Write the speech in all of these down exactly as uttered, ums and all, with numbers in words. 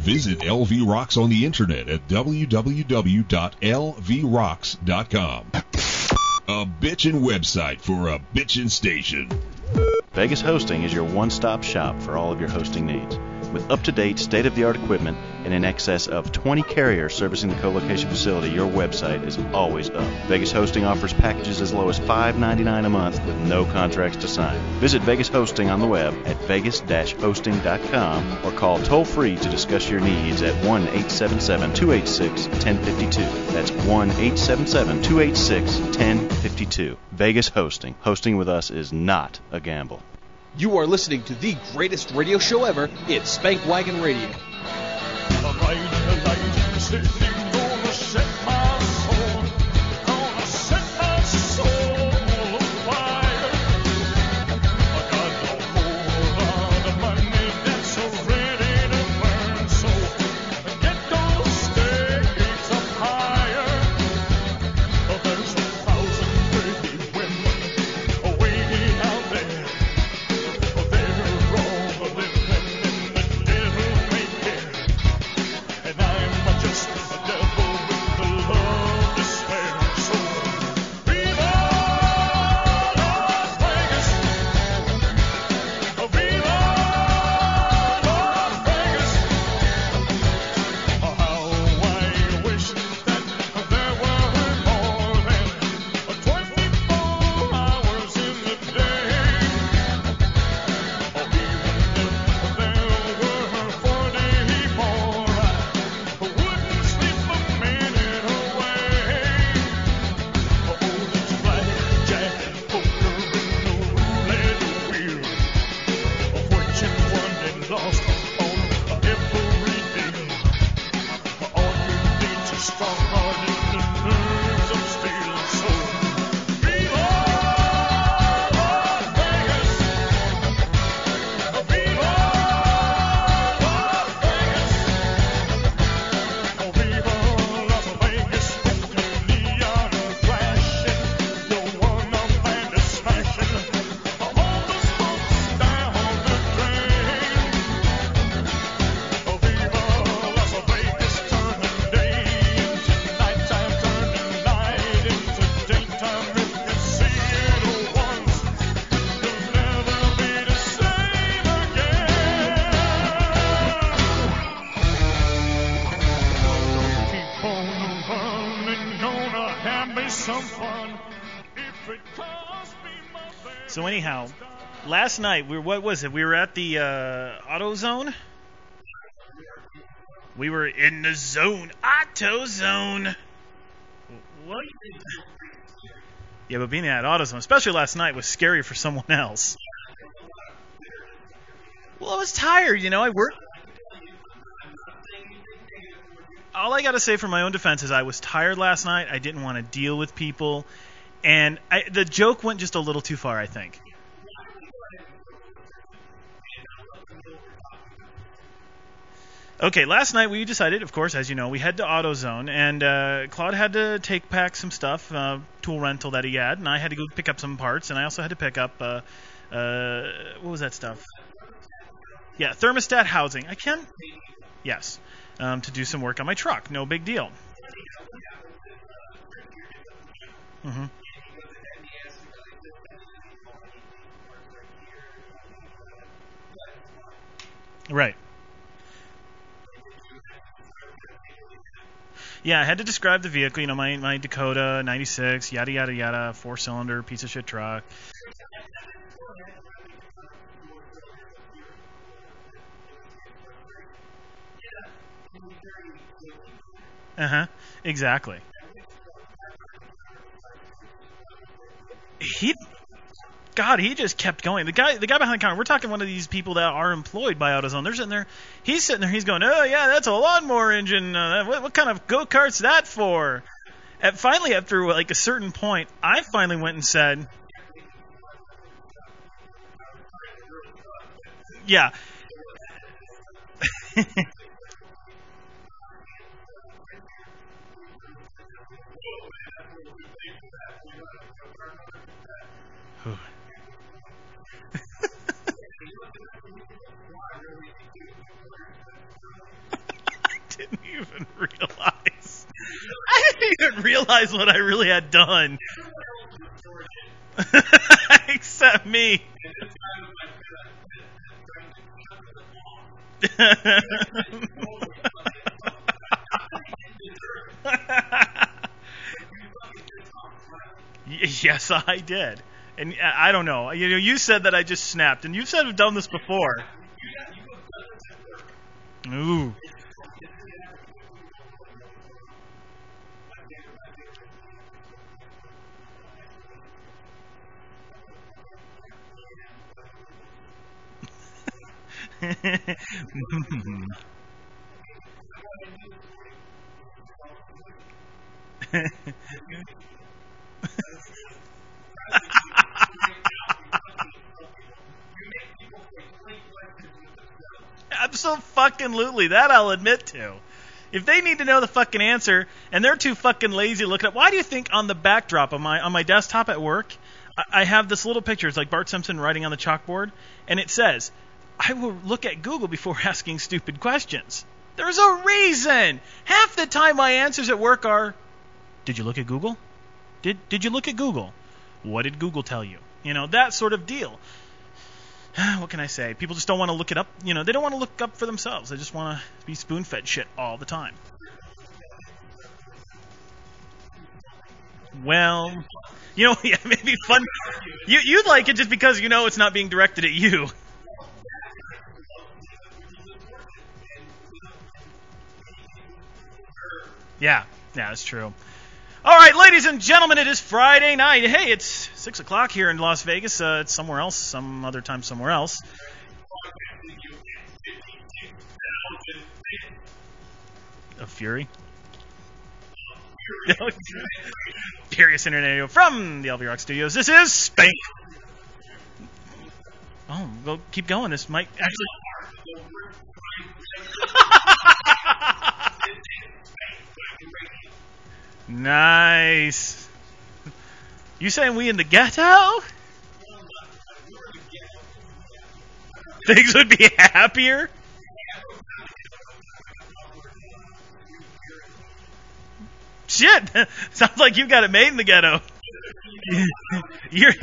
Visit L V Rocks on the internet at w w w dot l v rocks dot com. A bitchin' website for a bitchin' station. Vegas Hosting is your one-stop shop for all of your hosting needs. With up-to-date, state-of-the-art equipment and in excess of twenty carriers servicing the co-location facility, your website is always up. Vegas Hosting offers packages as low as five dollars and ninety-nine cents a month with no contracts to sign. Visit Vegas Hosting on the web at vegas dash hosting dot com or call toll-free to discuss your needs at one eight seven seven, two eight six, one zero five two. That's one eight seven seven, two eight six, one zero five two. Vegas Hosting. Hosting with us is not a gamble. You are listening to the greatest radio show ever. It's Spank Wagon Radio. So anyhow, last night we were, what was it? We were at the uh, AutoZone. We were in the zone, AutoZone. What? Yeah, but being at AutoZone, especially last night, was scary for someone else. Well, I was tired, you know. I worked. All I got to say for my own defense is I was tired last night. I didn't want to deal with people. And I, the joke went just a little too far, I think. Okay, last night we decided, of course, as you know, we head to AutoZone, and uh, Claude had to take back some stuff, uh, tool rental that he had, and I had to go pick up some parts, and I also had to pick up, uh, uh, what was that stuff? Yeah, thermostat housing. I can? Yes, um, to do some work on my truck. No big deal. Mm-hmm. Right. Yeah, I had to describe the vehicle, you know, my, my Dakota ninety-six, yada, yada, yada, four-cylinder, piece of shit truck. Uh-huh, exactly. He... God, he just kept going. The guy, the guy behind the counter. We're talking one of these people that are employed by AutoZone. They're sitting there. He's sitting there. He's going, "Oh yeah, that's a lawnmower engine. Uh, what, what kind of go-kart's that for?" And finally, after like a certain point, I finally went and said, "Yeah." didn't even realize. I didn't even realize what I really had done. Except me. Yes, I did. And I don't know. You know, you said that I just snapped, and you said I've done this before. Ooh. Absolutely, that I'll admit to. If they need to know the fucking answer and they're too fucking lazy to look it up, why do you think on the backdrop of my on my desktop at work, I, I have this little picture? It's like Bart Simpson writing on the chalkboard, and it says, "I will look at Google before asking stupid questions." There's a reason. Half the time my answers at work are, "Did you look at Google? Did Did you look at Google? What did Google tell you?" You know, that sort of deal. What can I say? People just don't want to look it up. You know, they don't want to look up for themselves. They just want to be spoon-fed shit all the time. Well, you know, yeah, maybe fun. You you like it just because you know it's not being directed at you. Yeah, yeah, that's true. All right, ladies and gentlemen, it is Friday night. Hey, it's six o'clock here in Las Vegas. Uh, it's somewhere else, some other time somewhere else. Of Fury? Furious Internet Radio from the L V Rock Studios. This is Spank. Oh, well, keep going. This might actually... Nice. You saying we in the ghetto? Things would be happier? Shit! Sounds like you've got it made in the ghetto. You're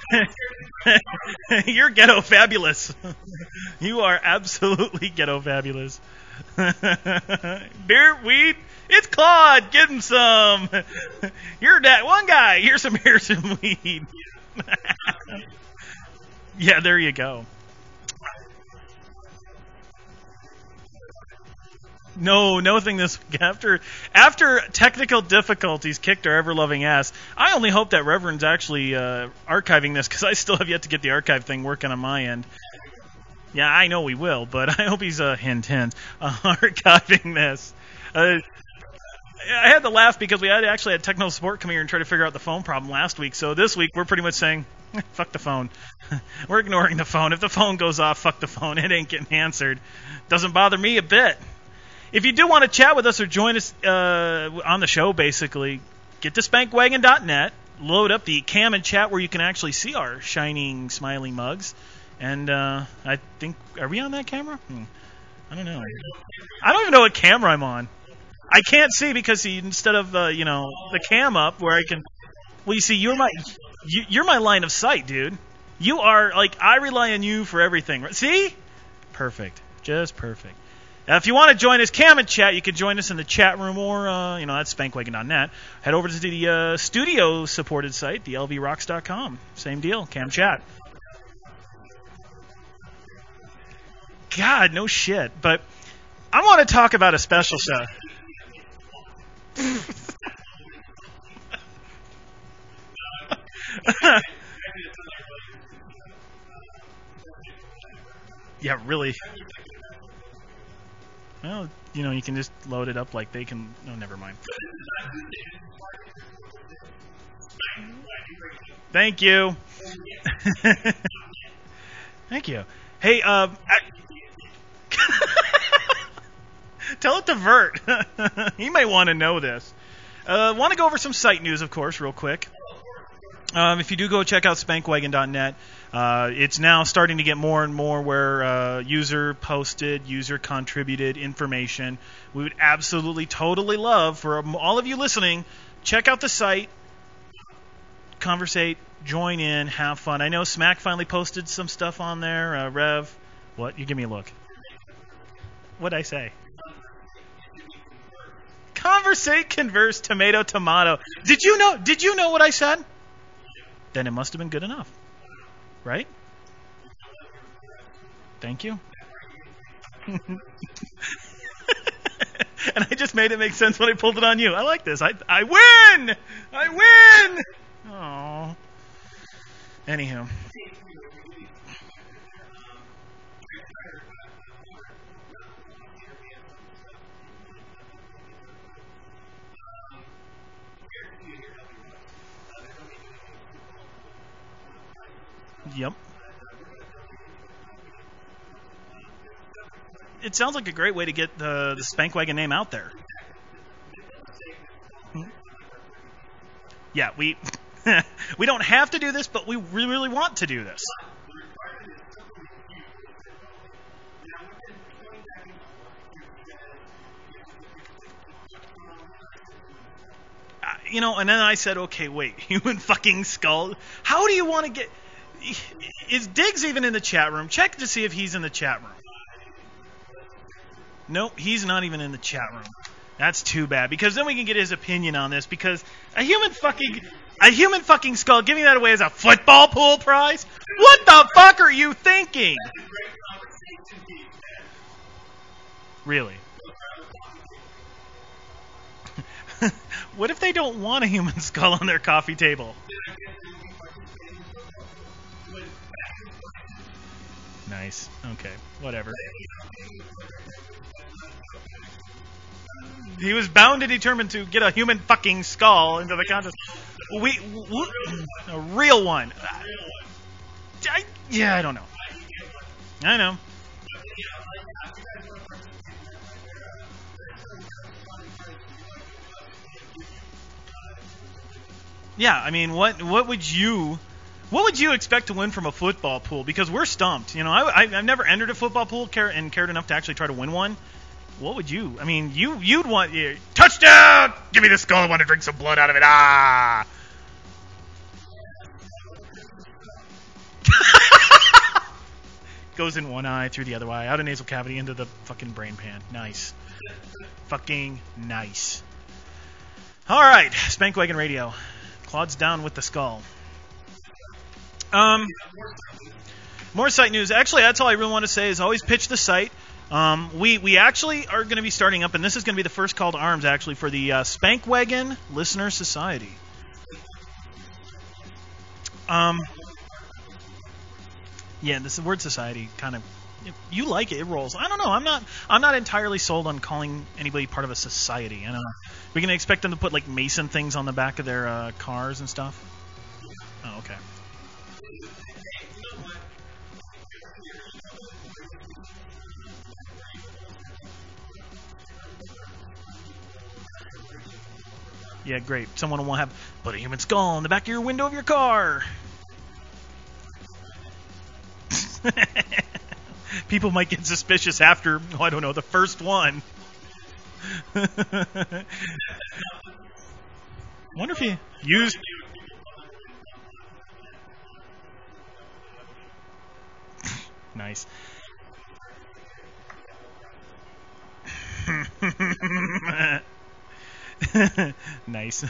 you're ghetto fabulous. You are absolutely ghetto fabulous. Beer, weed, it's Claude. Give him some. You're that one guy. Here's some, here's some weed. Yeah, there you go. No, no thing this week. After, after technical difficulties kicked our ever-loving ass, I only hope that Reverend's actually uh, archiving this, because I still have yet to get the archive thing working on my end. Yeah, I know we will, but I hope he's, uh, hint, hint, uh, archiving this. Uh, I had to laugh because we had actually had technical support come here and try to figure out the phone problem last week, so this week we're pretty much saying, fuck the phone. We're ignoring the phone. If the phone goes off, fuck the phone. It ain't getting answered. Doesn't bother me a bit. If you do want to chat with us or join us uh, on the show, basically, get to spank wagon dot net, load up the cam and chat where you can actually see our shining, smiling mugs. And uh, I think, are we on that camera? Hmm. I don't know. I don't even know what camera I'm on. I can't see because see, instead of, uh, you know, the cam up where I can, well, you see, you're my, you, you're my line of sight, dude. You are, like, I rely on you for everything. See? Perfect. Just perfect. Now, if you want to join us, cam and chat, you can join us in the chat room or, uh, you know, that's spank wagon dot net. Head over to the uh, studio-supported site, the L V rocks dot com. Same deal, cam chat. God, no shit. But I want to talk about a special show. Yeah, really. Well, you know, you can just load it up like they can... No, never mind. Thank you. Thank you. Hey, um... I... Tell it to Vert. He may want to know this. Uh, want to go over some site news, of course, real quick. Um, if you do go check out spankwagon dot net, uh, it's now starting to get more and more where uh, user posted, user contributed information. We would absolutely, totally love for all of you listening, check out the site, conversate, join in, have fun. I know Smack finally posted some stuff on there. Uh, Rev, what? You give me a look. What'd I say? Conversate, converse, tomato, tomato. Did you know? Did you know what I said? Then it must have been good enough, right? Thank you. And I just made it make sense when I pulled it on you. I like this. I I win. I win. Oh. Anywho. Yep. It sounds like a great way to get the, the Spankwagon name out there. Yeah, we we don't have to do this, but we really, really want to do this. Uh, you know, and then I said, okay, wait, human fucking skull. How do you want to get... Is Diggs even in the chat room? Check to see if he's in the chat room. Nope, he's not even in the chat room. That's too bad, because then we can get his opinion on this, because a human fucking a human fucking skull giving that away as a football pool prize? What the fuck are you thinking? Really? What if they don't want a human skull on their coffee table? Nice. Okay. Whatever. He was bound and determined to get a human fucking skull into the contest. We, we a real one. I, yeah, I don't know. I know. Yeah, I mean, what what would you what would you expect to win from a football pool? Because we're stumped. You know, I, I I've never entered a football pool care, and cared enough to actually try to win one. What would you? I mean, you you'd want you, touchdown! Give me the skull. I want to drink some blood out of it. Ah! Goes in one eye, through the other eye, out of nasal cavity, into the fucking brain pan. Nice. Fucking nice. All right, Spankwagon Radio. Claude's down with the skull. Um, more site news. Actually, that's all I really want to say is always pitch the site. Um, we, we actually are going to be starting up, and this is going to be the first call to arms, actually, for the uh, Spankwagon Listener Society. Um, yeah, this word society kind of, you like it, it rolls. I don't know. I'm not I'm not entirely sold on calling anybody part of a society. I don't know. We can expect them to put, like, Mason things on the back of their uh, cars and stuff? Oh, okay. Yeah, great. Someone will have, put a human skull in the back of your window of your car. People might get suspicious after, oh, I don't know, the first one. Wonder if he used... Nice. Nice.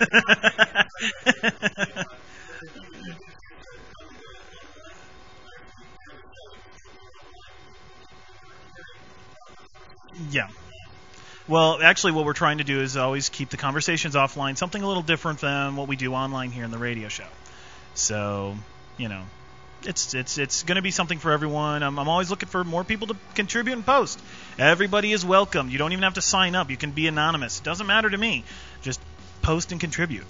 Yeah. Well, actually, what we're trying to do is always keep the conversations offline, something a little different than what we do online here in the radio show. So, you know, it's it's it's going to be something for everyone. I'm, I'm always looking for more people to contribute and post. Everybody is welcome. You don't even have to sign up. You can be anonymous. It doesn't matter to me. Just post and contribute.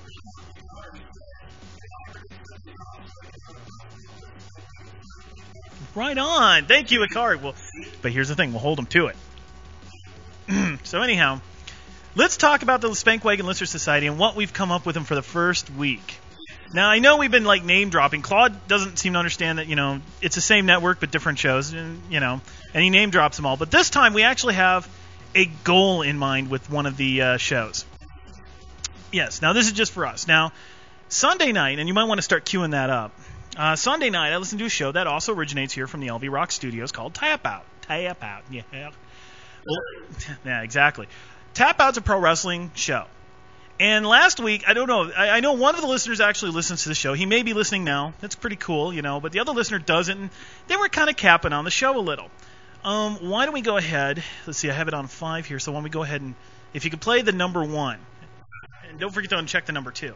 Right on. Thank you, Ikari. Well, but here's the thing. We'll hold them to it. So anyhow, let's talk about the Spankwagon Listener Society and what we've come up with them for the first week. Now, I know we've been, like, name-dropping. Claude doesn't seem to understand that, you know, it's the same network but different shows, and, you know, and he name-drops them all. But this time we actually have a goal in mind with one of the uh, shows. Yes, now this is just for us. Now, Sunday night, and you might want to start queuing that up. Uh, Sunday night, I listened to a show that also originates here from the L V Rock Studios called Tap Out. Tap Out, yeah. Well, yeah, exactly. Tap Out's a pro wrestling show. And last week, I don't know, I, I know one of the listeners actually listens to the show. He may be listening now. That's pretty cool, you know, but the other listener doesn't. And they were kind of capping on the show a little. Um, why don't we go ahead? Let's see, I have it on five here, so why don't we go ahead and, if you could play the number one. And don't forget to uncheck the number two.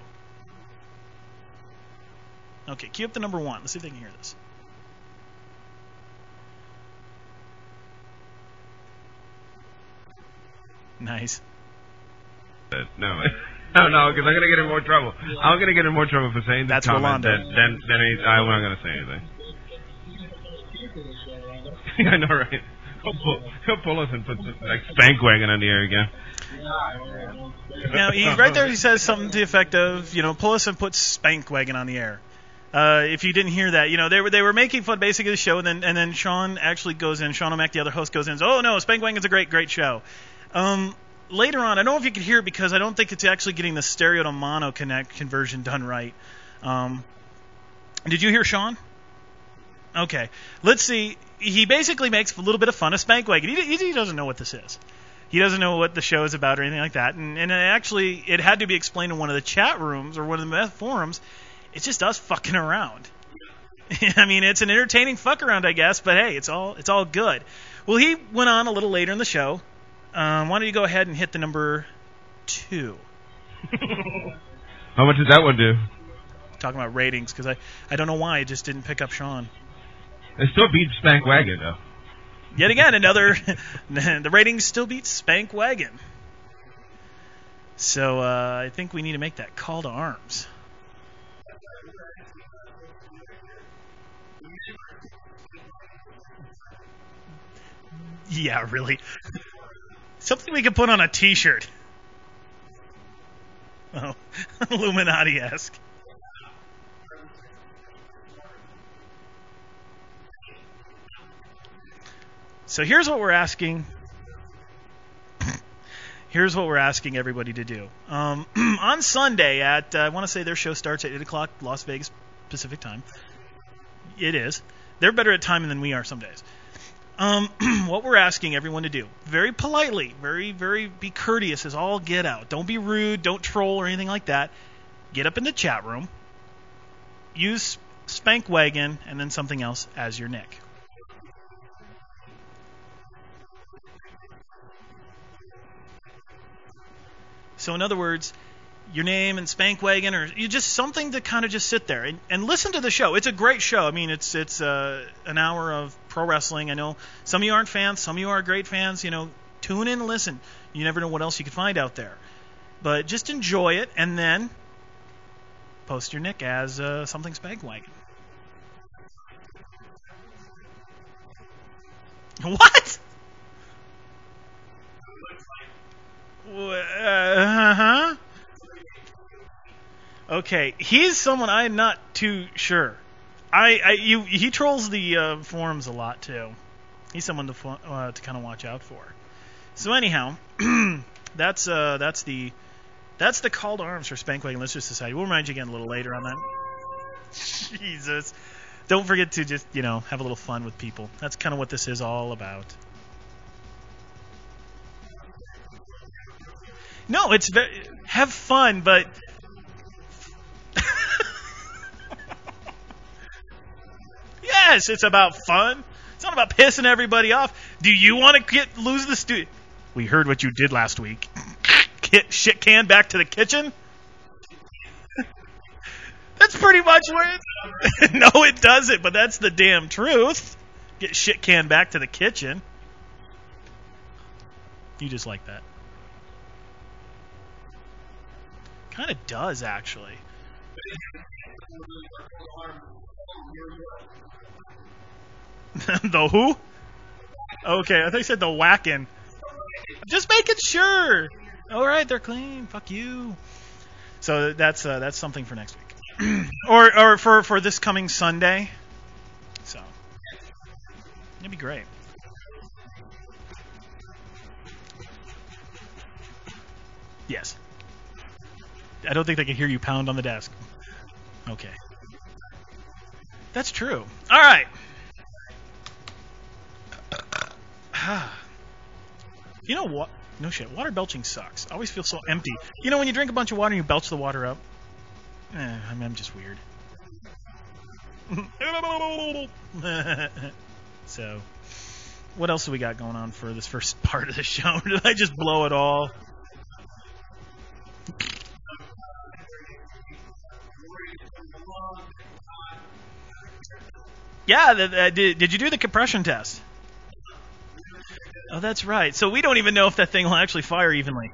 Okay, cue up the number one. Let's see if they can hear this. Nice. No, no, no, because I'm gonna get in more trouble. I'm gonna get in more trouble for saying this That's comment Rolando. than than, than any, I'm not gonna say anything. I know, right? He'll pull, he'll pull us and put like spank wagon on the air again. Now, he, right there he says something to the effect of, you know, pull us and put spank wagon on the air. Uh, if you didn't hear that, you know, they were they were making fun basically of the show, and then and then Sean actually goes in. Sean O'Mac, the other host, goes in and says, oh no, Spank Wagon's a great, great show. Um, later on, I don't know if you could hear it because I don't think it's actually getting the stereo to mono connect conversion done right. Um, did you hear Sean? Okay, let's see. He basically makes a little bit of fun of Spank Wagon. He, he doesn't know what this is. He doesn't know what the show is about or anything like that. And, and it actually, it had to be explained in one of the chat rooms or one of the forums. It's just us fucking around. I mean, it's an entertaining fuck around, I guess. But hey, it's all it's all good. Well, he went on a little later in the show. Um, why don't you go ahead and hit the number two? How much did that one do? Talking about ratings, because I, I don't know why it just didn't pick up Sean. It still beats Spank Wagon, though. Yet again, another the ratings still beat Spank Wagon. So uh, I think we need to make that call to arms. Yeah, really. Something we could put on a T-shirt. Oh, Illuminati-esque. So here's what we're asking. Here's what we're asking everybody to do. Um, on Sunday at, uh, I want to say their show starts at eight o'clock Las Vegas Pacific time. It is. They're better at timing than we are some days. Um, what we're asking everyone to do, very politely, very, very be courteous as all get out. Don't be rude, don't troll or anything like that. Get up in the chat room, use Spank Wagon, and then something else as your nick. So in other words, your name and Spank Wagon, or you just something to kind of just sit there and, and listen to the show. It's a great show. I mean, it's it's uh, an hour of pro wrestling. I know some of you aren't fans, some of you are great fans. You know, tune in and listen. You never know what else you could find out there. But just enjoy it, and then post your nick as uh, something Spank Wagon. What? Uh huh. Okay, he's someone I'm not too sure. I, I you he trolls the uh, forums a lot too. He's someone to uh, to kind of watch out for. So anyhow, that's uh that's the that's the call to arms for Spank Wagon Listener Society. We'll remind you again a little later on that. Jesus, don't forget to just you know have a little fun with people. That's kind of what this is all about. No, it's very, have fun, but yes, it's about fun. It's not about pissing everybody off. Do you want to get lose the stu? We heard what you did last week. Get shit can back to the kitchen. That's pretty much where it. No, it doesn't. But that's the damn truth. Get shit can back to the kitchen. You just like that. Kind of does, actually. The who? Okay, I think I said the whackin'. Just making sure. All right, they're clean. Fuck you. So that's uh, that's something for next week. or or for, for this coming Sunday. So it'd be great. Yes. I don't think they can hear you pound on the desk. Okay. That's true. All right. You know what? No shit. Water belching sucks. I always feel so empty. You know when you drink a bunch of water and you belch the water up? Eh, I mean, I'm just weird. So, what else do we got going on for this first part of the show? Did I just blow it all? Yeah, the, the, did, did you do the compression test? Oh, that's right. So we don't even know if that thing will actually fire evenly.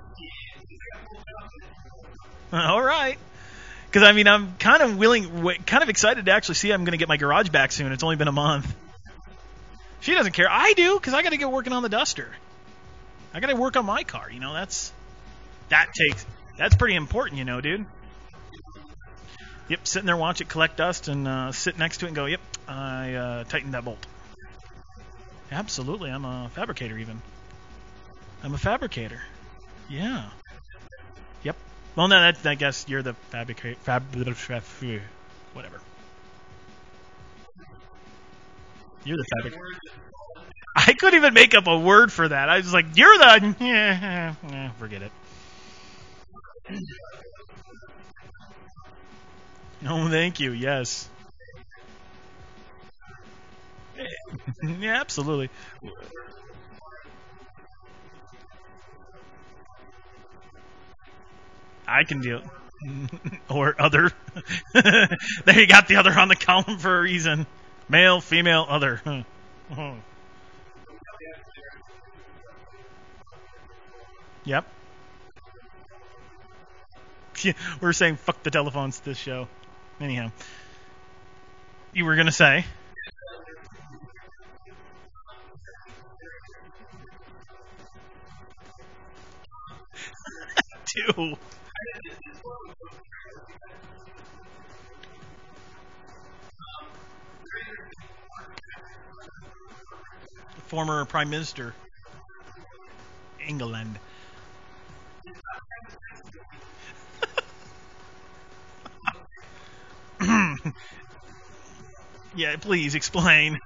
All right. Because, I mean, I'm kind of willing, kind of excited to actually see I'm going to get my garage back soon. It's only been a month. She doesn't care. I do, because I got to get working on the Duster. I got to work on my car. You know, that's, that takes, that's pretty important, you know, dude. Yep, sitting there, watch it collect dust, and uh, sit next to it and go, yep, I uh, tightened that bolt. Absolutely, I'm a fabricator even. I'm a fabricator. Yeah. Yep. Well, no, that, I guess you're the fabricator. Fab, whatever. You're the fabricator. I couldn't even make up a word for that. I was like, you're the... Yeah, yeah, forget it. Oh, thank you. Yes. Yeah, absolutely. I can deal. Or other. There you got the other on the column for a reason. Male, female, other. Yep. We're saying fuck the telephones this show. Anyhow. You were going to say? Two. Former Prime Minister. England. Yeah, please explain.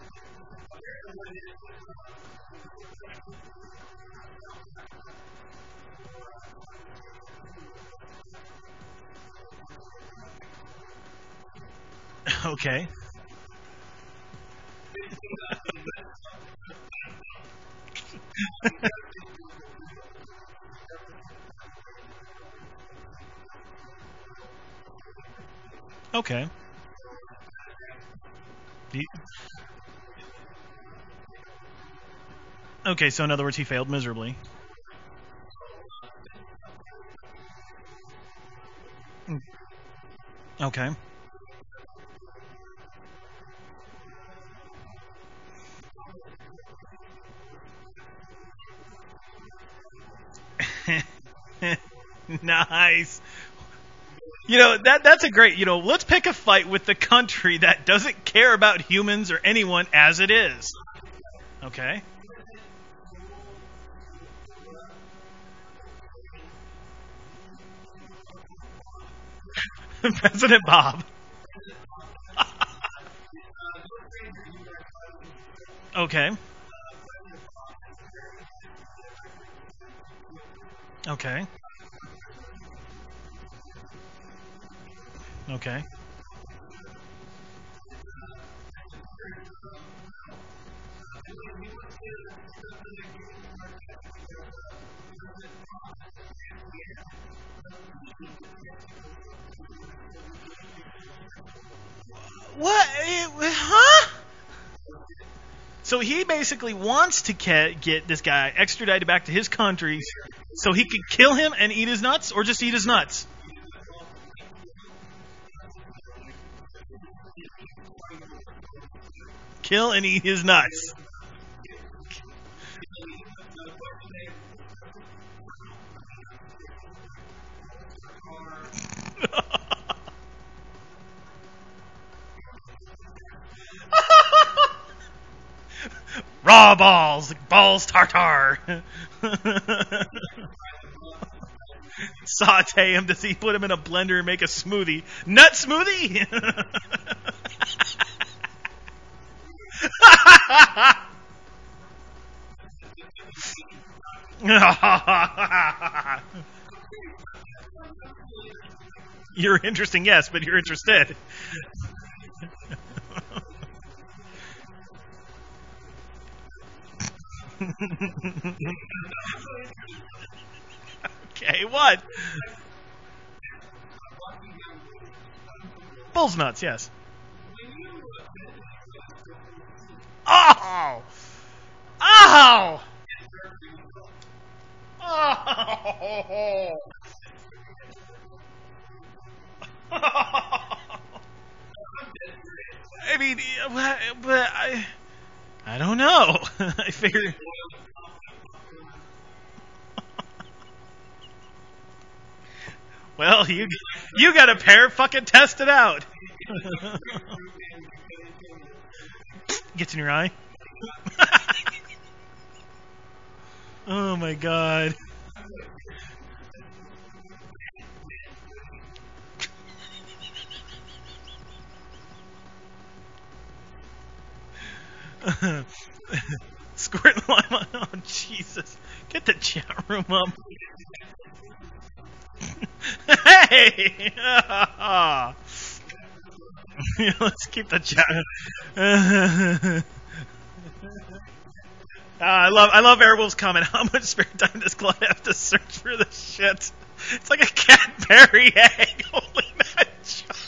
Okay. Okay. The... Okay, so in other words, he failed miserably. Okay. Nice. You know, that that's a great, you know, let's pick a fight with the country that doesn't care about humans or anyone as it is. Okay. President Bob. Okay. Okay. Okay. What? Huh? So he basically wants to get this guy extradited back to his country so he could kill him and eat his nuts, or just eat his nuts? Kill and eat his nuts. Raw balls, like balls tartar. Saute him. Does he put him in a blender and make a smoothie? Nut smoothie? You're interesting, yes, but you're interested. Okay, what? Bull's nuts, yes. Oh! Oh! Oh! I mean, but I, I don't know. I figure. Well, you you got a pair. Fucking test it out. Gets in your eye. Oh my god. Squirt lime. Oh Jesus! Get the chat room up. Hey! Let's keep the chat. uh, I love I love Airwolf's comment. How much spare time does Claude have to search for this shit? It's like a Cadbury egg. Holy mad chocolate.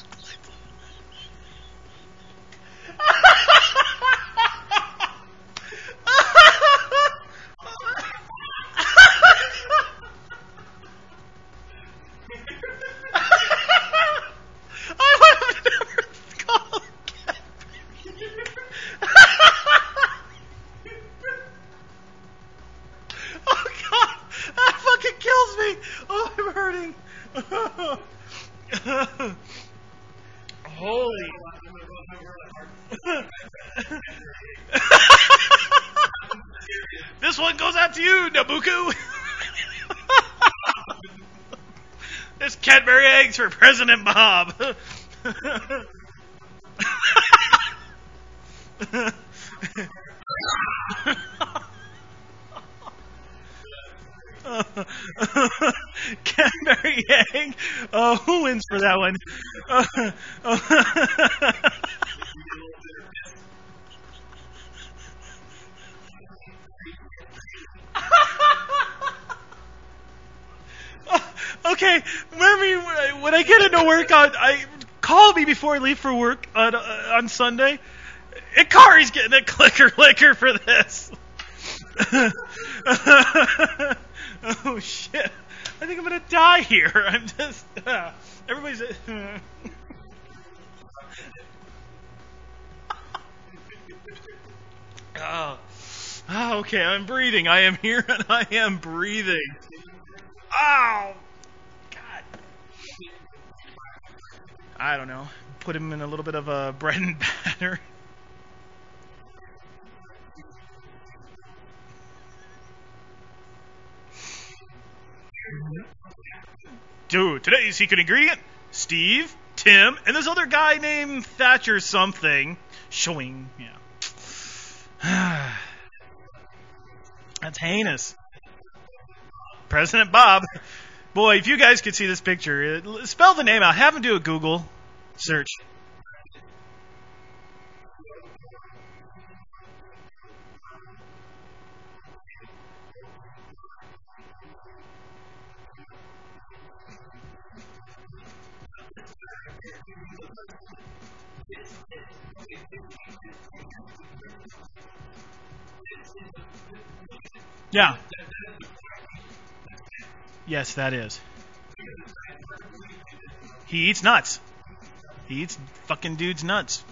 Holy. This one goes out to you, Nabucco. This Cadbury eggs for President Bob. Cadbury egg. Oh, who wins for that one? Uh, oh. Okay, remember when I get into work on, I call me before I leave for work on uh, on Sunday. Ikari's getting a clicker licker for this. Oh shit! I think I'm gonna die here. I'm just uh, everybody's. Uh, oh. Oh, okay. I'm breathing. I am here and I am breathing. Ow! God. I don't know. Put him in a little bit of a bread and batter. Dude, today's secret ingredient, Steve, Tim, and this other guy named Thatcher something. Showing, yeah. That's heinous. President Bob. Boy, if you guys could see this picture, it, spell the name out. Have him do a Google search. Yeah. Yes, that is. He eats nuts. He eats fucking dude's nuts.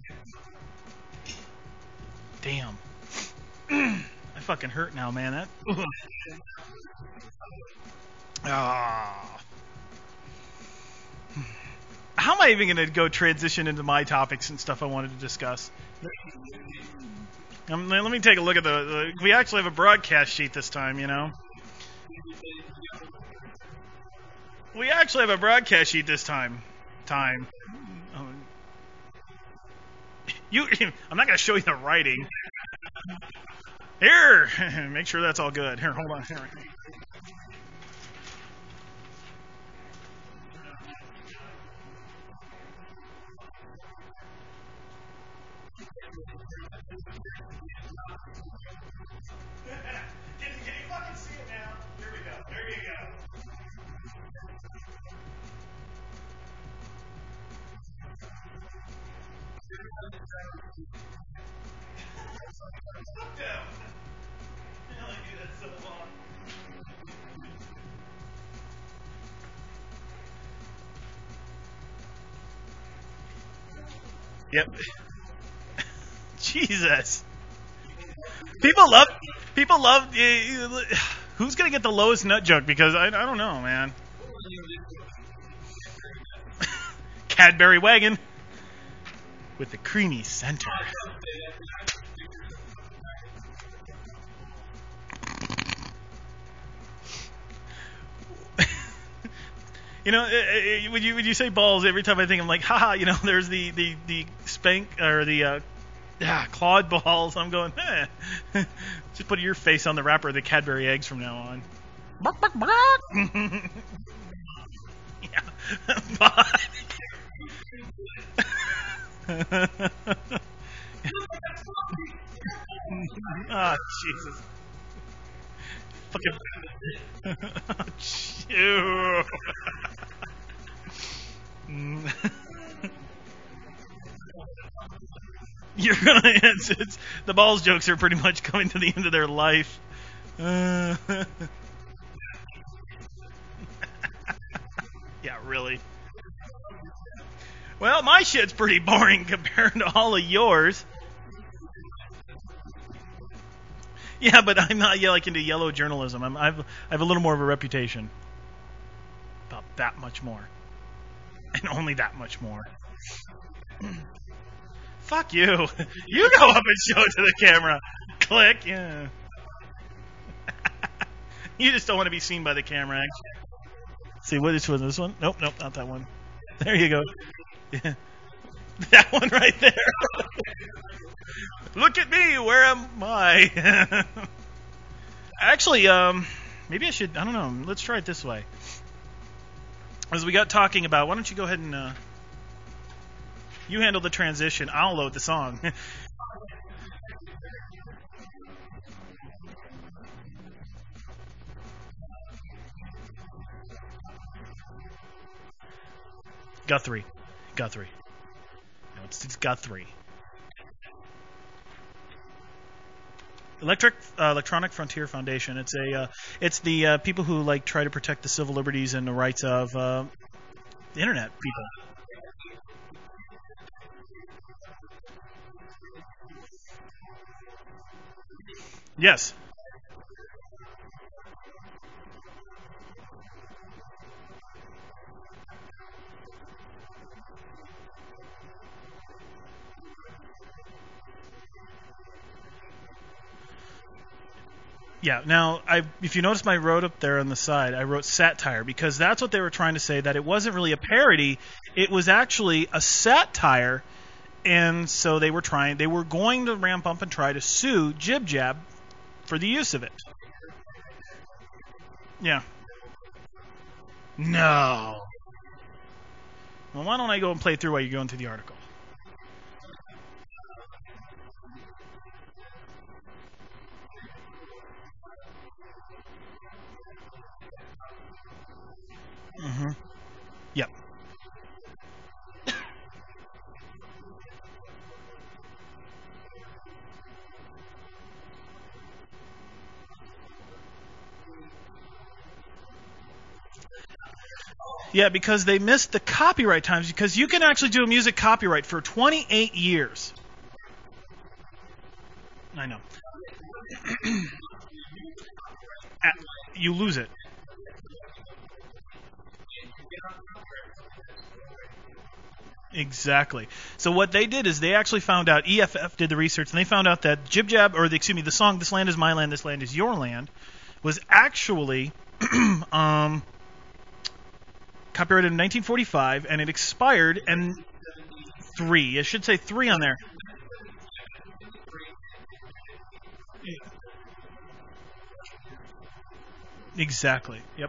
Damn. I fucking hurt now, man. That. Ah. How am I even going to go transition into my topics and stuff I wanted to discuss? Um, let me take a look at the, the. We actually have a broadcast sheet this time, you know. We actually have a broadcast sheet this time. Time. Um, you. I'm not going to show you the writing. Here. Make sure that's all good. Here, hold on. Here. Can, can you fucking see it now? Here we go. There you go. Fuck down. I only do that so long. Yep. Jesus. People love. People love. Uh, who's gonna get the lowest nut joke? Because I, I don't know, man. Cadbury wagon with the creamy center. You know, uh, when you when you say balls, every time I think I'm like, haha. You know, there's the the the spank or the. Uh, Yeah, Claude balls. I'm going, eh. Just put your face on the wrapper of the Cadbury eggs from now on. Bark, bark, bark. Yeah. Bye. Oh, Jesus. Fucking. Chew. You're gonna. It's, it's, the balls jokes are pretty much coming to the end of their life. Uh, yeah, really. Well, my shit's pretty boring compared to all of yours. Yeah, but I'm not yeah, like into yellow journalism. I'm, I've I have a little more of a reputation. About that much more, and only that much more. Fuck you. You go up and show it to the camera. Click. Yeah. You just don't want to be seen by the camera. Actually. See, what is this one? Nope, nope, not that one. There you go. Yeah. That one right there. Look at me. Where am I? Actually, um, maybe I should, I don't know. Let's try it this way. As we got talking about, why don't you go ahead and... Uh, You handle the transition. I'll load the song. Guthrie. Guthrie. No, it's, it's Guthrie. Electric uh, Electronic Frontier Foundation. It's a. Uh, it's the uh, people who like try to protect the civil liberties and the rights of uh, the internet people. Yes. Yeah, now, I, if you notice my wrote up there on the side, I wrote satire because that's what they were trying to say, that it wasn't really a parody, it was actually a satire, and so they were trying, they were going to ramp up and try to sue Jib Jab for the use of it. Yeah. No. Well, why don't I go and play through while you're going through the article? Mm-hmm. Yep. Yeah, because they missed the copyright times, because you can actually do a music copyright for twenty-eight years. I know. You lose it. Exactly. So what they did is they actually found out, E F F did the research, and they found out that Jib Jab, or the, excuse me, the song "This Land Is My Land, This Land Is Your Land" was actually um, copyrighted in nineteen forty-five, and it expired and three. I should say three on there. Exactly. Yep.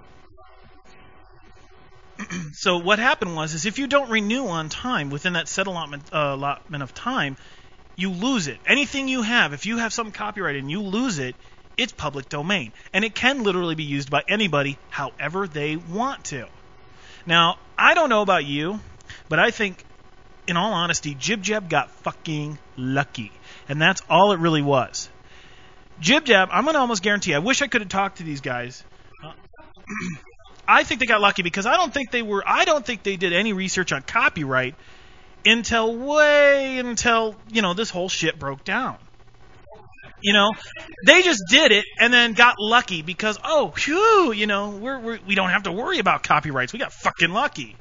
So what happened was, is if you don't renew on time within that set allotment, uh, allotment of time, you lose it. Anything you have, if you have something copyrighted and you lose it, it's public domain, and it can literally be used by anybody however they want to. Now, I don't know about you, but I think, in all honesty, Jib Jab got fucking lucky, and that's all it really was. Jib Jab, I'm going to almost guarantee, I wish I could have talked to these guys. Uh, I think they got lucky because I don't think they were, I don't think they did any research on copyright until way until, you know, this whole shit broke down. You know, they just did it and then got lucky because, oh, phew, you know, we're, we're, we don't have to worry about copyrights. We got fucking lucky.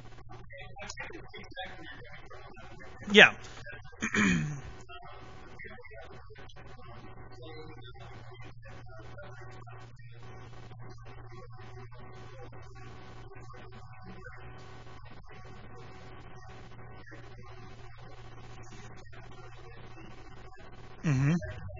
Yeah. Mm-hmm.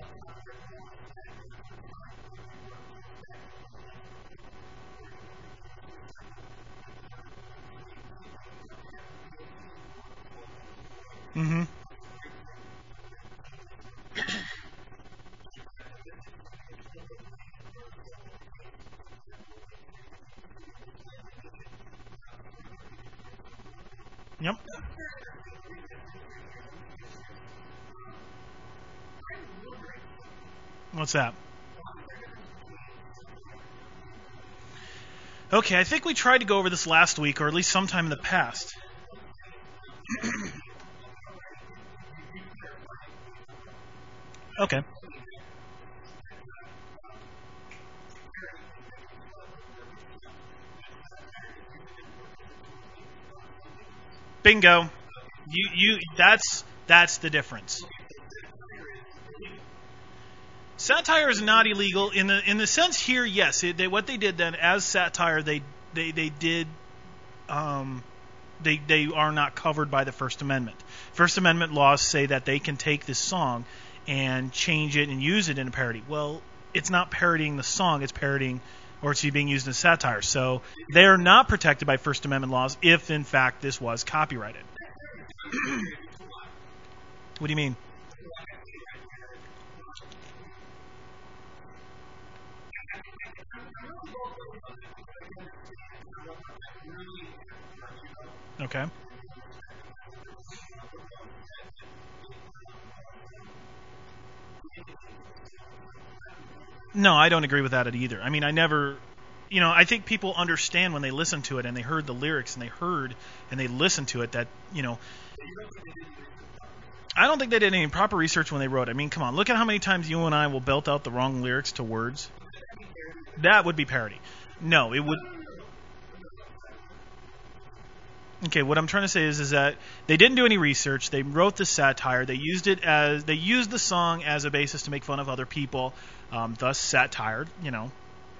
Mm-hmm. Yep. What's that? Okay, I think we tried to go over this last week, or at least sometime in the past. Okay. Bingo. You you that's that's the difference. Satire is not illegal in the in the sense here. Yes, it, they, what they did then as satire, they they they did. Um, they they are not covered by the First Amendment. First Amendment laws say that they can take this song and change it and use it in a parody. Well, it's not parodying the song; it's parodying, or it's being used in satire. So they are not protected by First Amendment laws if, in fact, this was copyrighted. What do you mean? Okay. No, I don't agree with that either. I mean, I never, you know, I think people understand when they listen to it and they heard the lyrics and they heard and they listened to it that, you know, I don't think they did any proper research when they wrote it. I mean, come on, look at how many times you and I will belt out the wrong lyrics to words. That would be parody. No, it would. Okay, what I'm trying to say is, is that they didn't do any research. They wrote the satire. They used it as they used the song as a basis to make fun of other people, um, thus satire. You know.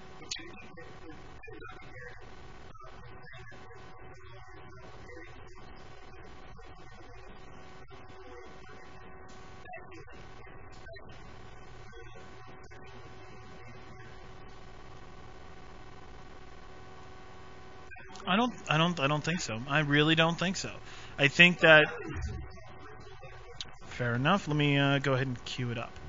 I don't, I don't, I don't think so. I really don't think so. I think that. Fair enough. Let me uh, go ahead and cue it up.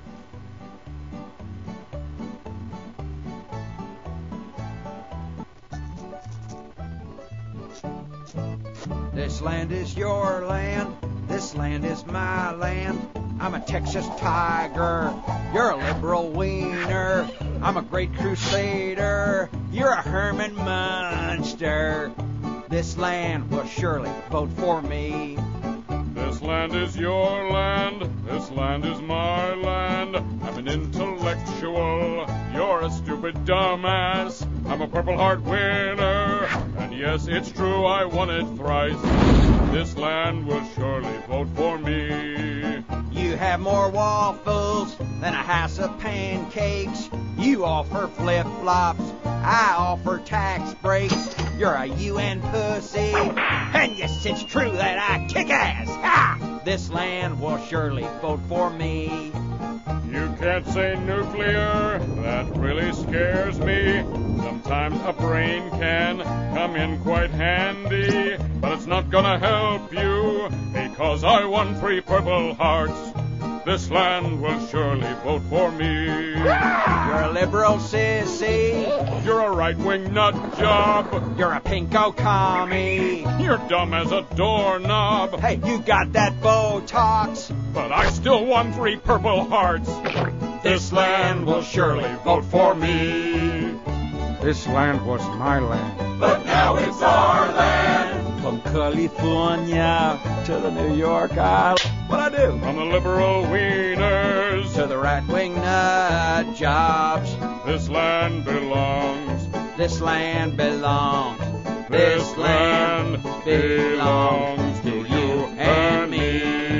This land is your land. This land is my land. I'm a Texas tiger. You're a liberal wiener. I'm a great crusader. You're a Herman Munster. This land will surely vote for me. This land is your land. This land is my land. I'm an intellectual. You're a stupid dumbass. I'm a Purple Heart winner. And yes, it's true, I won it thrice. this land will surely vote for me. You have more waffles than a house of pancakes. You offer flip-flops, I offer tax breaks. You're a U N pussy, and yes, it's true that I kick ass. Ha! This land will surely vote for me. You can't say nuclear, that really scares me. Sometimes a brain can come in quite handy, but it's not gonna help you, because I won three Purple Hearts. This land will surely vote for me. You're a liberal sissy. You're a right-wing nut job. You're a pinko commie. You're dumb as a doorknob. Hey, you got that Botox. But I still won three Purple Hearts. This land will surely vote for me. This land was my land. But now it's our land. From California to the New York Island. What'd I do? From the liberal wieners To the right-wing nut jobs. this land belongs. This land belongs. This land belongs to you and me.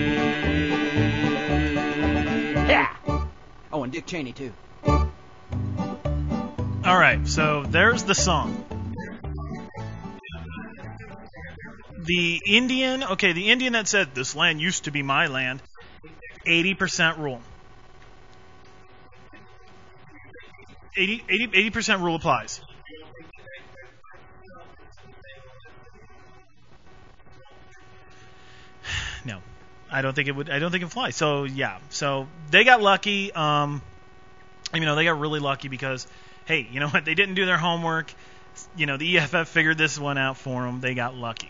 Yeah. Oh, and Dick Cheney, too. All right, so there's the song. The Indian, okay, the Indian that said, this land used to be my land, eighty percent rule. eighty, eighty, eighty percent rule applies. No, I don't think it would, I don't think it would fly. So, yeah, so they got lucky. Um, you know, they got really lucky because, hey, you know what, they didn't do their homework. You know, the E F F figured this one out for them. They got lucky.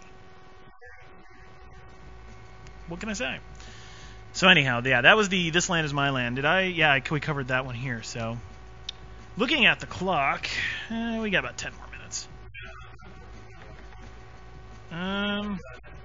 What can I say? So anyhow, yeah, that was the This Land Is My Land. Did I? Yeah, we covered that one here. So looking at the clock, eh, we got about ten more minutes. Um,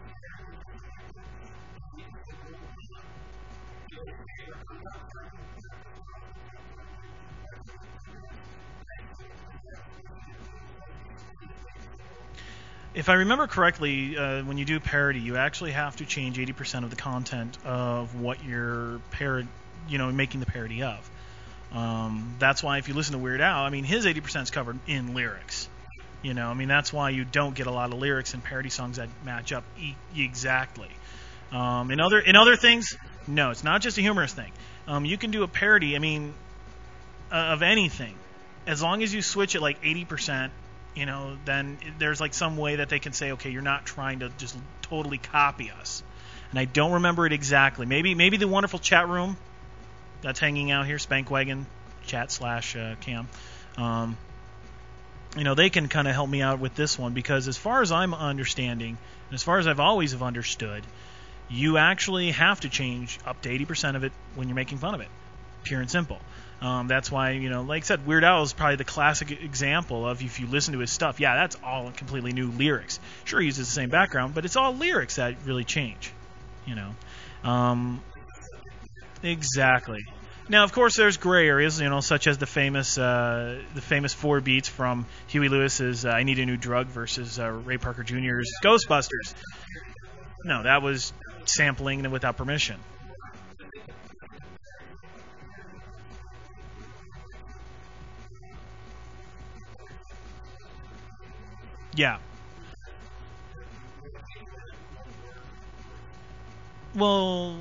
If I remember correctly, uh, when you do parody, you actually have to change eighty percent of the content of what you're parod- you know, making the parody of. Um, that's why if you listen to Weird Al, I mean, his eighty percent is covered in lyrics. You know, I mean, that's why you don't get a lot of lyrics in parody songs that match up e- exactly. Um, in other in other things, no, it's not just a humorous thing. Um, you can do a parody, I mean, uh, of anything, as long as you switch it like eighty percent. You know, then there's like some way that they can say, okay, you're not trying to just totally copy us. And I don't remember it exactly. Maybe maybe the wonderful chat room that's hanging out here, Spankwagon chat slash uh, cam. Um, you know, they can kind of help me out with this one because as far as I'm understanding, and as far as I've always have understood, you actually have to change up to eighty percent of it when you're making fun of it. Pure and simple. Um, that's why, you know, like I said, Weird Al is probably the classic example of if you listen to his stuff, yeah, that's all completely new lyrics. Sure, he uses the same background, but it's all lyrics that really change, you know. Um, exactly. Now, of course, there's gray areas, you know, such as the famous uh, the famous four beats from Huey Lewis's uh, I Need a New Drug versus uh, Ray Parker Junior's Ghostbusters. No, that was sampling without permission. Yeah. Well,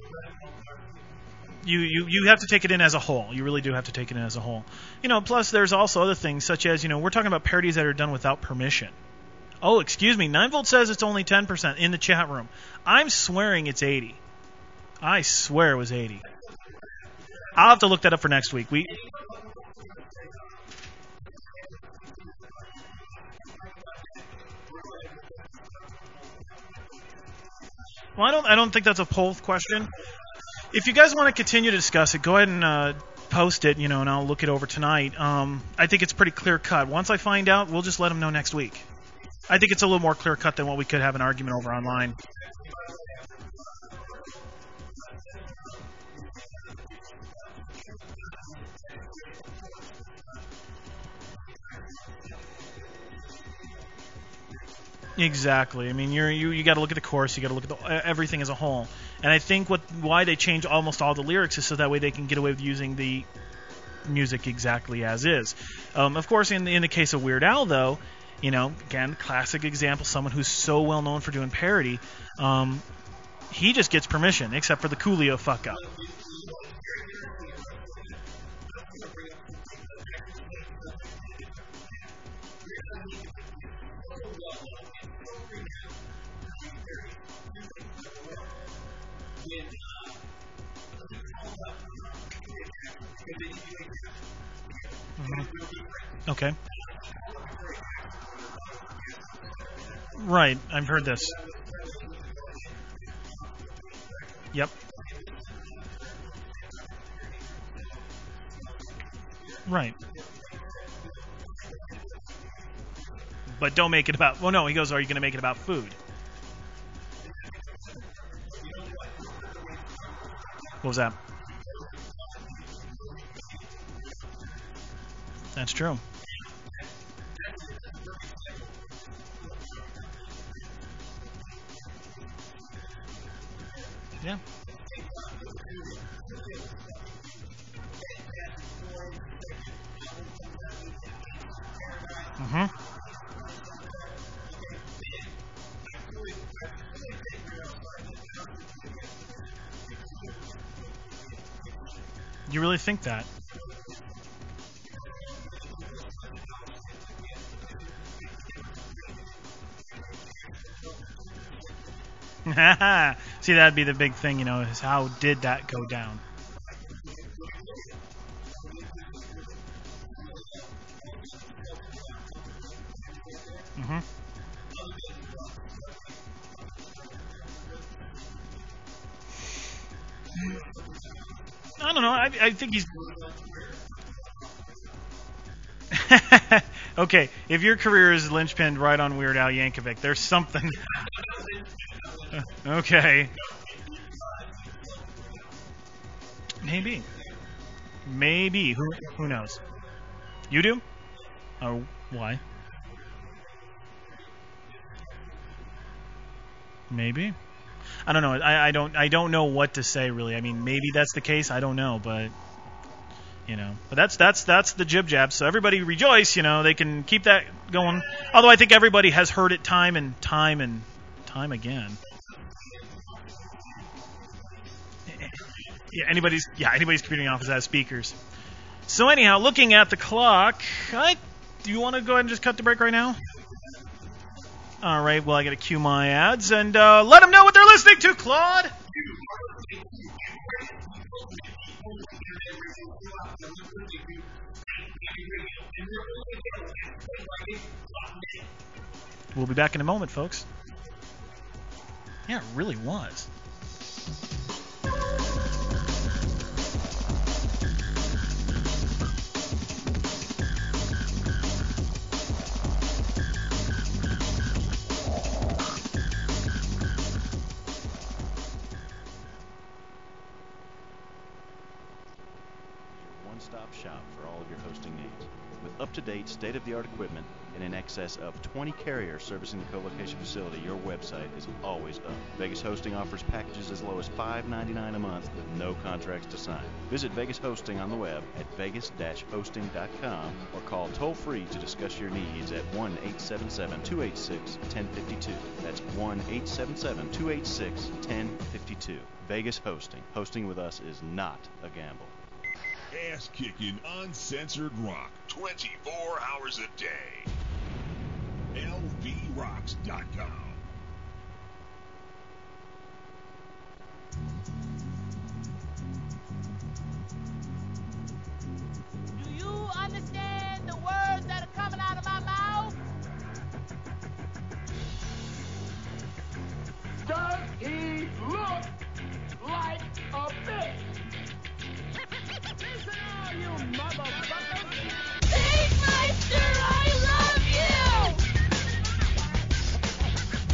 you, you you have to take it in as a whole. You really do have to take it in as a whole. You know, plus there's also other things such as, you know, we're talking about parodies that are done without permission. Oh, excuse me, nine volt says it's only ten percent in the chat room. I'm swearing it's eighty. I swear it was eighty. I'll have to look that up for next week. We Well, I don't. I don't think that's a poll question. If you guys want to continue to discuss it, go ahead and uh, post it. You know, and I'll look it over tonight. Um, I think it's pretty clear cut. Once I find out, we'll just let them know next week. I think it's a little more clear cut than what we could have an argument over online. Exactly. I mean, you're, you you got to look at the chorus. You got to look at the, everything as a whole. And I think what why they change almost all the lyrics is so that way they can get away with using the music exactly as is. Um, of course, in the, in the case of Weird Al, though, you know, again, classic example, someone who's so well known for doing parody, um, he just gets permission, except for the Coolio fuck up. Mm-hmm. Okay. Right, I've heard this. Yep. Right. But don't make it about... Well, no, he goes, are you going to make it about food? What was that? That's true. Yeah. Mm-hmm. You really think that? See, that'd be the big thing, you know, is how did that go down? Mm-hmm. I don't know. I, I think he's... Okay, if your career is linchpinned right on Weird Al Yankovic, there's something... Okay. Maybe. Maybe. Who who knows? You do? Oh, why? Maybe. I don't know. I, I don't I don't know what to say really. I mean, maybe that's the case. I don't know, but you know. But that's that's that's the jib jab. So everybody rejoice. You know, they can keep that going. Although I think everybody has heard it time and time and time again. Yeah, anybody's yeah anybody's computing office has speakers. So anyhow, looking at the clock, I, do you want to go ahead and just cut the break right now? All right. Well, I got to cue my ads and uh, let them know what they're listening to, Claude. We'll be back in a moment, folks. Yeah, it really was. One-stop shop for all of your hosting needs. With up-to-date, state-of-the-art equipment and in excess of twenty carriers servicing the co-location facility, your website is always up. Vegas Hosting offers packages as low as five ninety-nine a month with no contracts to sign. Visit Vegas Hosting on the web at vegas dash hosting dot com or call toll-free to discuss your needs at one eight seven seven, two eight six, one zero five two. That's one eight seven seven, two eight six, one zero five two. Vegas Hosting. Hosting with us is not a gamble. Ass-kicking, uncensored rock, twenty-four hours a day. L V rocks dot com. Do you understand the words that are coming out of my mouth? Does he look like a bitch? Listen, all you motherfuckers! Beatmeister, I love you!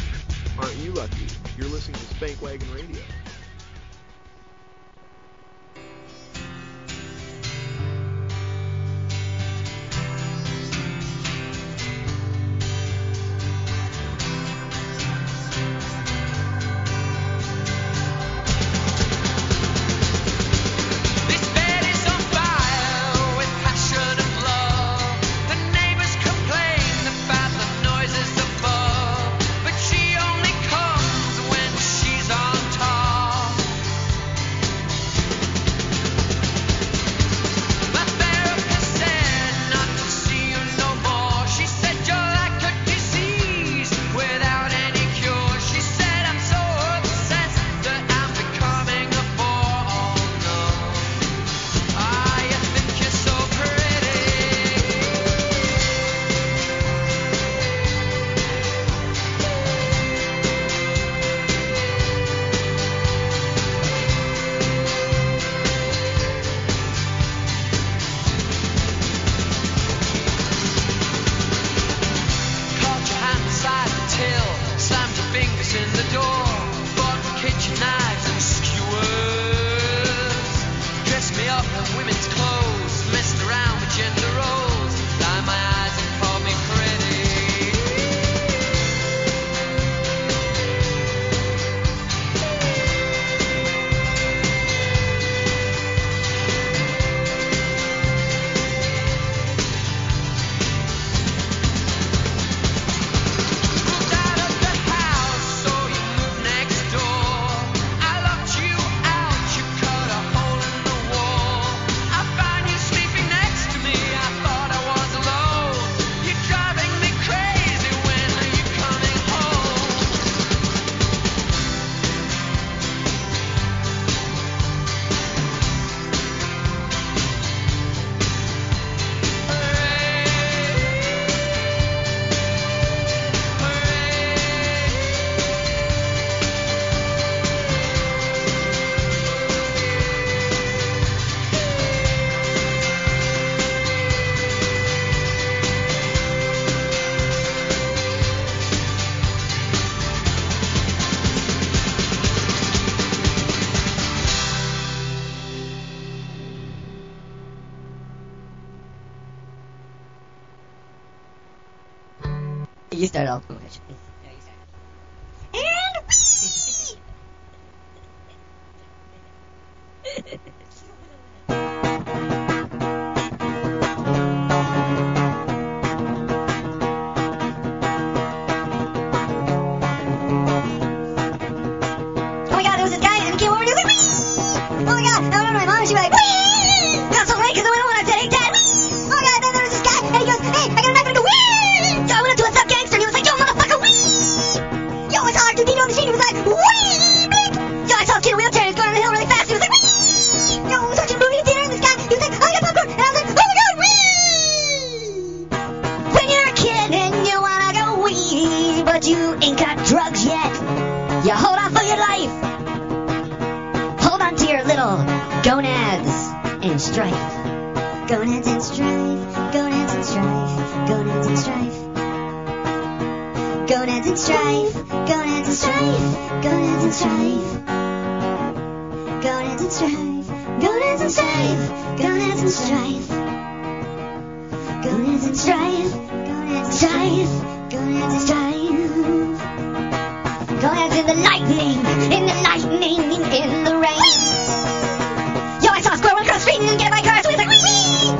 you start off. And oh my God, there was this guy and he came over and he was like, wee! Oh my God, I went over to my mom and she was like, wee! Got so late because I went over and I said, hey Dad, wee! Oh my God, then there was this guy and he goes, hey, I got a knife and I go, wee! So I went up to a sub-gangster and he was like, yo motherfucker, wee! Yo, I saw R two D two on the machine, he was like, wee! Bleep! Yo, I saw a kid in a wheelchair and he was going on the hill really fast, he was like, wee! Yo, we was watching a movie in the theater and this guy, he was like, oh, I got popcorn, and I was like, oh my God, wee! When you're a kid and you wanna go wee, but you ain't got drugs yet, you hold on for your life. Hold on to your little gonads and strife. Gonads and strife, gonads and strife, gonads and strife. Gonads and strife, gonads and strife, gonads and strife. Gonads and strife, gonads and strife, gonads and strife. Gonads and strife, gonads and strife, gonads and strife. Gonads in the lightning, in the lightning, in the rain. Yo, I saw a squirrel run across the street and didn't get my car, so he's like, wee wee!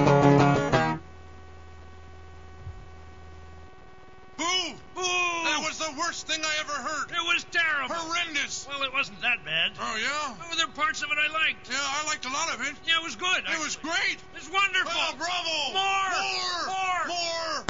Boo! Boo! That was the worst thing I ever heard. It was terrible. Horrendous. Well, it wasn't that bad. Oh, yeah? Oh, there were parts of it I liked. Yeah, I liked a lot of it. Yeah, it was good. It was great. It's wonderful. Oh, bravo. More. More. More. More.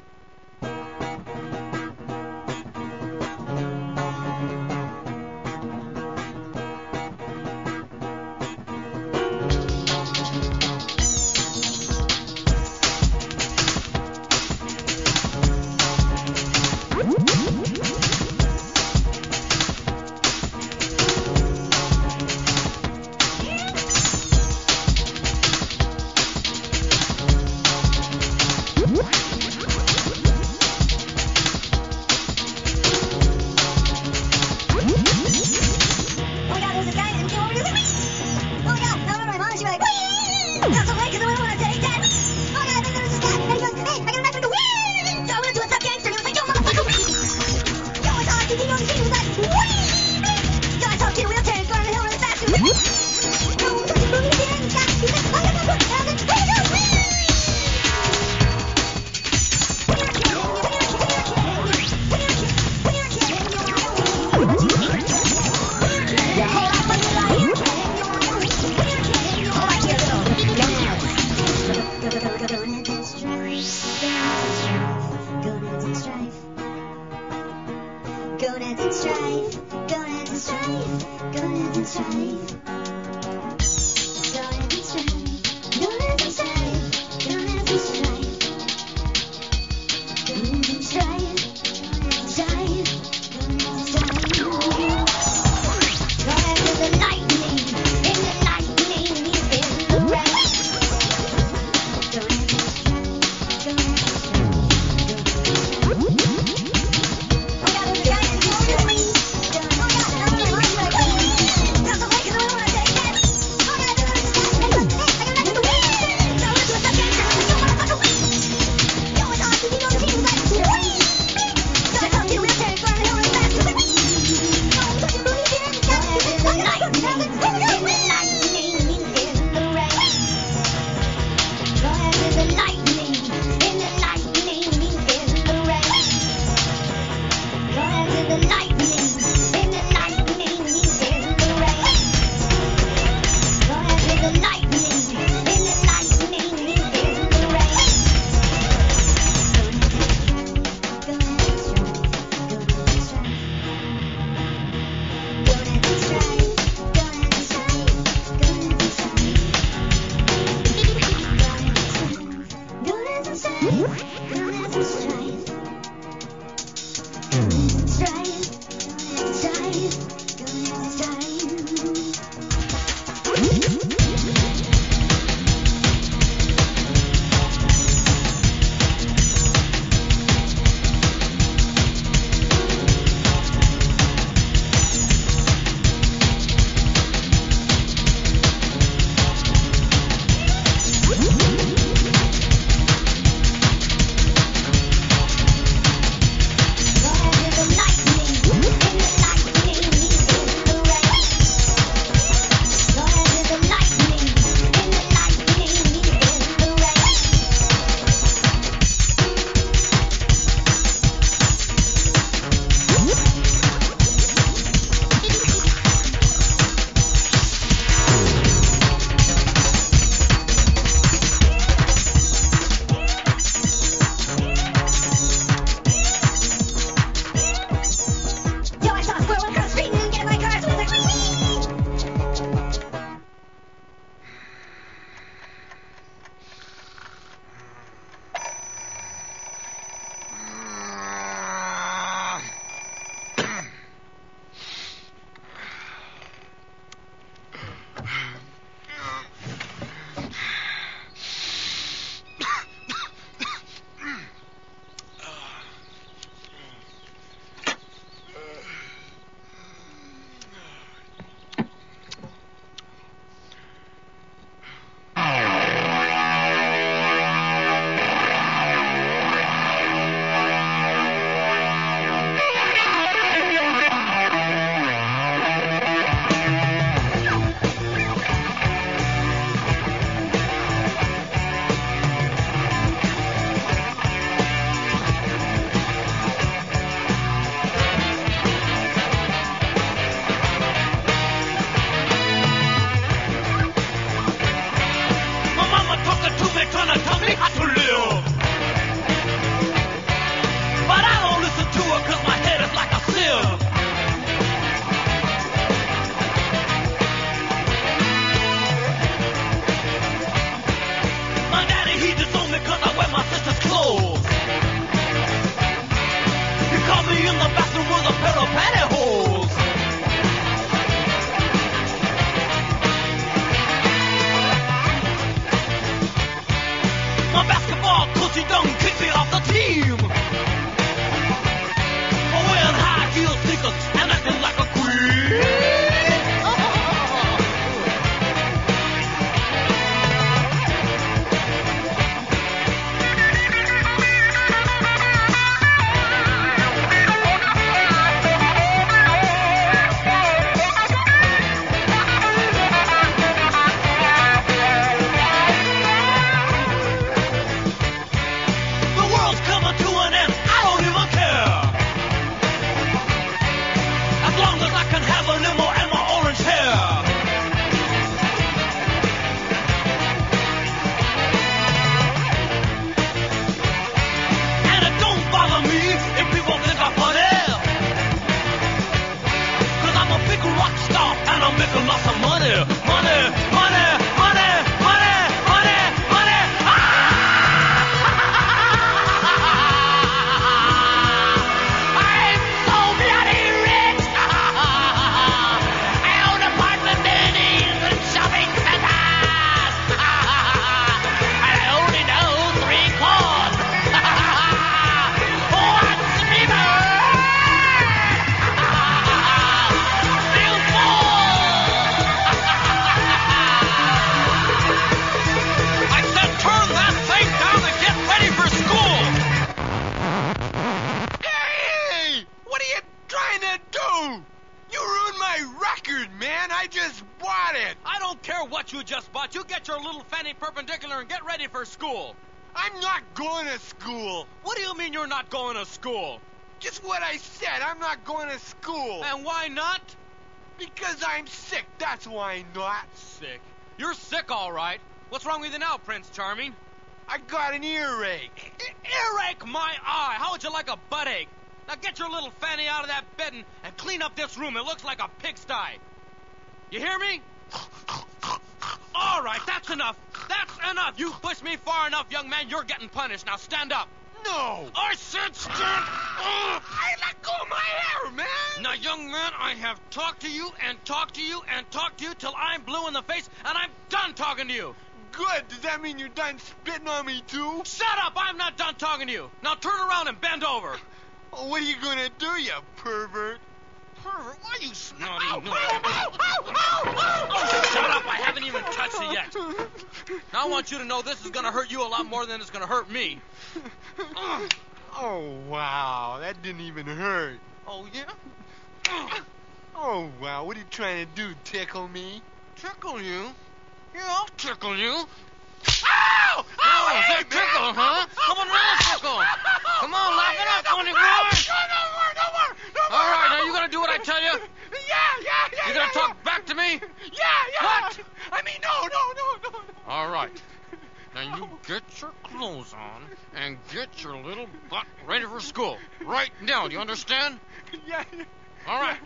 what you just bought. You get your little fanny perpendicular and get ready for school. I'm not going to school. What do you mean you're not going to school? Just what I said. I'm not going to school. And why not? Because I'm sick. That's why not. Sick? You're sick, all right. What's wrong with you now, Prince Charming? I got an earache. Earache, my eye. How would you like a butt ache? Now get your little fanny out of that bed and, and clean up this room. It looks like a pigsty. You hear me? All right, that's enough. That's enough. You pushed me far enough, young man. You're getting punished. Now stand up. No. I said stand up. I let go of my hair, man. Now, young man, I have talked to you and talked to you and talked to you till I'm blue in the face, and I'm done talking to you. Good. Does that mean you're done spitting on me, too? Shut up. I'm not done talking to you. Now turn around and bend over. Oh, what are you going to do, you pervert? Pervert? Why you snotty? Ow, no. ow, ow, ow, ow, ow. Oh, shut up. I haven't even touched it yet. Now I want you to know this is going to hurt you a lot more than it's going to hurt me. Uh. Oh, wow. That didn't even hurt. Oh, yeah? Oh, wow. What are you trying to do, tickle me? Tickle you? Yeah, I'll tickle you. Ow! Oh, oh is that tickle, huh? Come on, let us tickle. Come on, laugh it up, funny boy. No, no more, no more, no more. All right, now you gonna do what I tell you? Yeah, yeah, yeah. You gonna yeah, talk yeah. back to me? Yeah, yeah. What? I mean, no, no, no, no, no. All right. Now you get your clothes on and get your little butt ready for school. Right now, do you understand? Yeah. All right.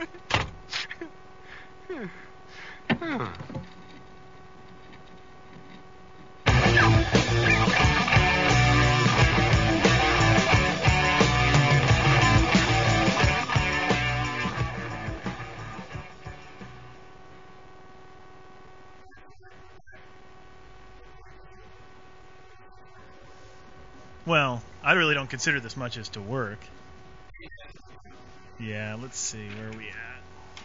Yeah. Well, I really don't consider this much as to work. Yeah, let's see, where are we at?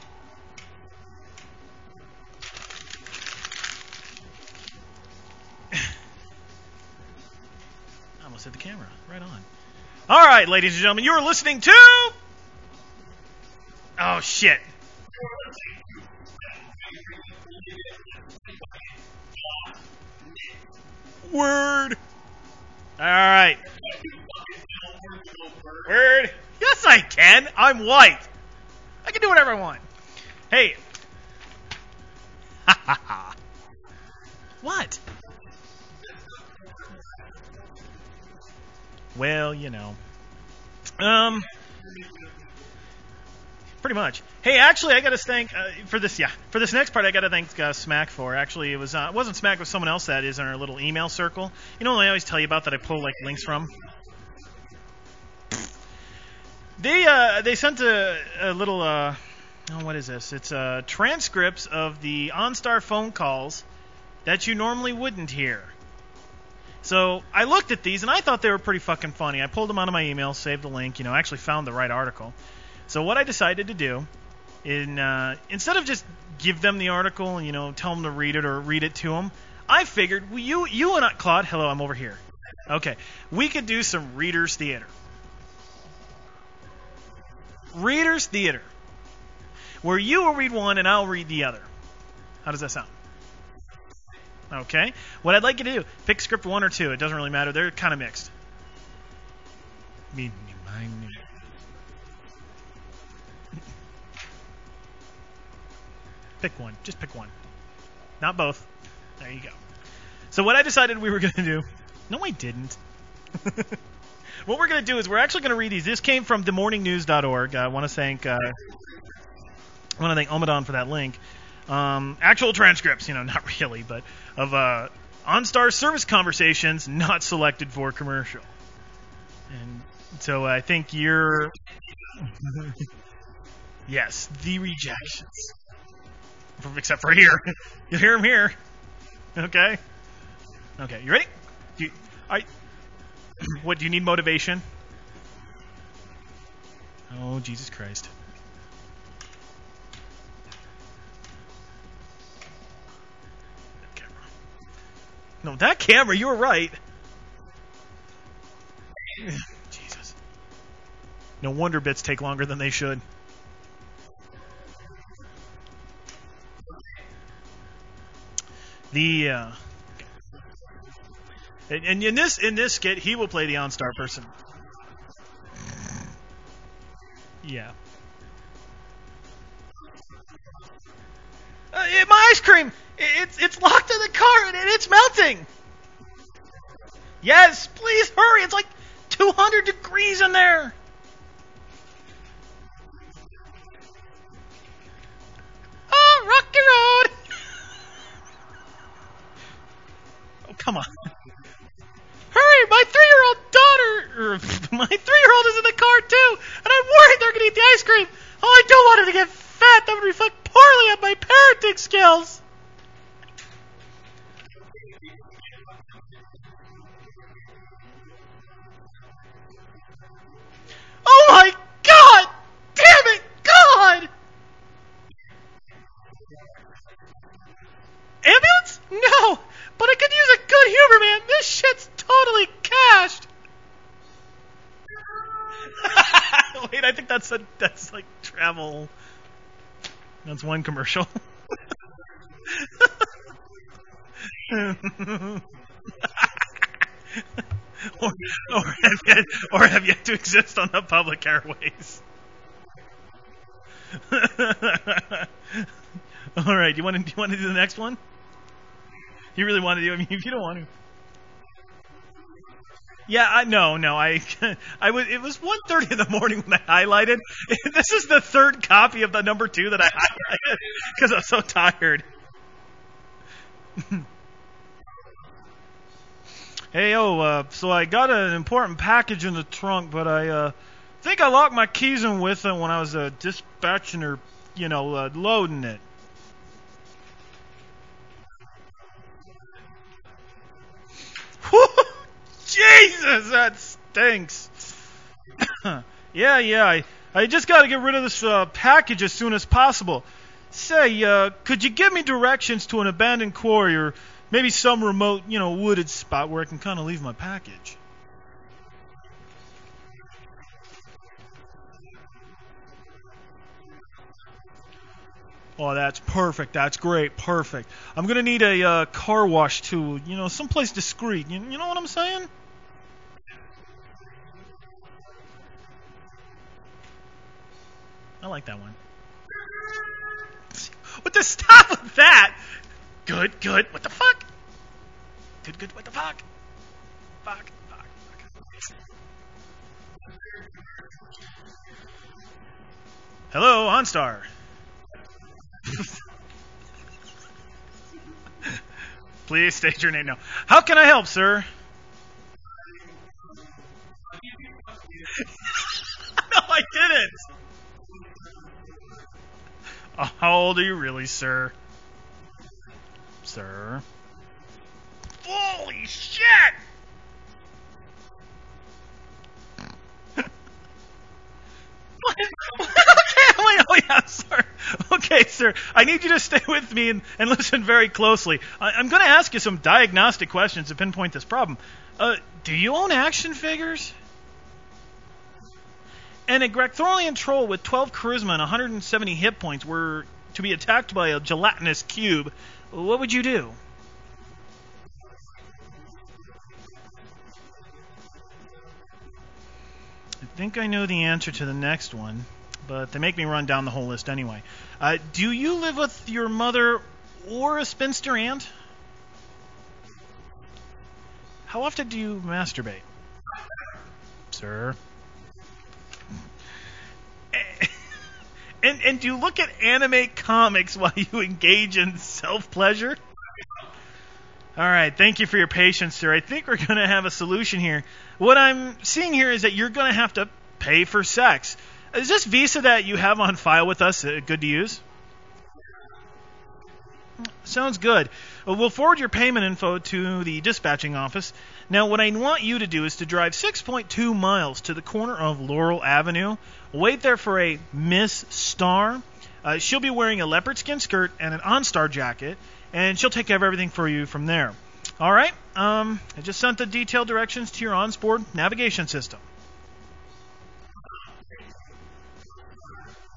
I almost hit the camera. Right on. All right, ladies and gentlemen, you are listening to... Oh, shit. Word. All right. Word. Yes, I can. I'm white. I can do whatever I want. Hey. Ha ha ha. What? Well, you know. Um. Pretty much. Hey, actually, I got to thank uh, for this. Yeah, for this next part, I got to thank uh, Smack for. Actually, it was uh, it wasn't Smack, it was someone else that is in our little email circle. You know, what I always tell you about that I pull like links from. They uh, they sent a, a little. Uh, oh, what is this? It's uh, transcripts of the OnStar phone calls that you normally wouldn't hear. So I looked at these and I thought they were pretty fucking funny. I pulled them out of my email, saved the link. You know, actually found the right article. So what I decided to do, in uh, instead of just give them the article and, you know, tell them to read it or read it to them, I figured, well, you, you and I, Claude, hello, I'm over here. Okay, we could do some Reader's Theater. Reader's Theater. Where you will read one and I'll read the other. How does that sound? Okay. What I'd like you to do, pick script one or two. It doesn't really matter. They're kind of mixed. Me, me, mine, me. Pick one. Just pick one. Not both. There you go. So what I decided we were going to do... No, I didn't. What we're going to do is we're actually going to read these. This came from the morning news dot org. I want to thank... Uh, I want to thank Omadon for that link. Um, actual transcripts, you know, not really, but of uh, OnStar service conversations not selected for commercial. And so I think you're... Yes, the rejections. Except for here. You hear them here. Okay? Okay, you ready? Do you, I, what, do you need motivation? Oh, Jesus Christ. That camera. No, that camera, you were right. Jesus. No wonder bits take longer than they should. The uh, and, and in this in this skit, he will play the OnStar person. Yeah. Uh, yeah, my ice cream! It's it's locked in the car and it's melting! Yes, please hurry! It's like two hundred degrees in there! Oh, rocky road! Oh, come on. Hurry! My three-year-old daughter... Or, my three-year-old is in the car, too! And I'm worried they're gonna eat the ice cream! Oh, I don't want her to get fat! That would reflect poorly on my parenting skills! Oh my God! Damn it! God! Ambulance? No! But I could use a good humor, man! This shit's totally cashed! Wait, I think that's a, that's like travel. That's one commercial. or, or, have yet, or have yet to exist on the public airways. All right, you want to do you want to do the next one? You really want to do? I mean, if you don't want to. Yeah, I no, no, I, I was. It was one thirty in the morning when I highlighted. This is the third copy of the number two that I highlighted because I'm so tired. Hey, oh, uh, so I got an important package in the trunk, but I uh, think I locked my keys in with it when I was uh, dispatching or, you know, uh, loading it. Jesus, that stinks. yeah, yeah, I, I just got to get rid of this uh, package as soon as possible. Say, uh, could you give me directions to an abandoned quarry or maybe some remote, you know, wooded spot where I can kind of leave my package? Oh, that's perfect. That's great. Perfect. I'm going to need a uh, car wash, too. You know, someplace discreet. You, you know what I'm saying? I like that one. What the stop with that? Good, good. What the fuck? Good, good. What the fuck? Fuck, fuck, fuck. Hello, OnStar. Please state your name now. How can I help, sir? No, I didn't. Uh, how old are you really, sir? Sir? Holy shit! Okay, oh yeah, sir. Okay, sir. I need you to stay with me and, and listen very closely. I, I'm going to ask you some diagnostic questions to pinpoint this problem. Uh, do you own action figures? And a Gracthorian troll with twelve charisma and one hundred seventy hit points were to be attacked by a gelatinous cube. What would you do? I think I know the answer to the next one, but they make me run down the whole list anyway. Uh, do you live with your mother or a spinster aunt? How often do you masturbate? Sir? And and do you look at anime comics while you engage in self-pleasure? All right, thank you for your patience, sir. I think we're going to have a solution here. What I'm seeing here is that you're going to have to pay for sex. Is this Visa that you have on file with us uh, good to use? Sounds good. Well, we'll forward your payment info to the dispatching office. Now, what I want you to do is to drive six point two miles to the corner of Laurel Avenue. Wait there for a Miss Star. Uh, she'll be wearing a leopard skin skirt and an OnStar jacket, and she'll take care of everything for you from there. All right. Um, I just sent the detailed directions to your onboard navigation system.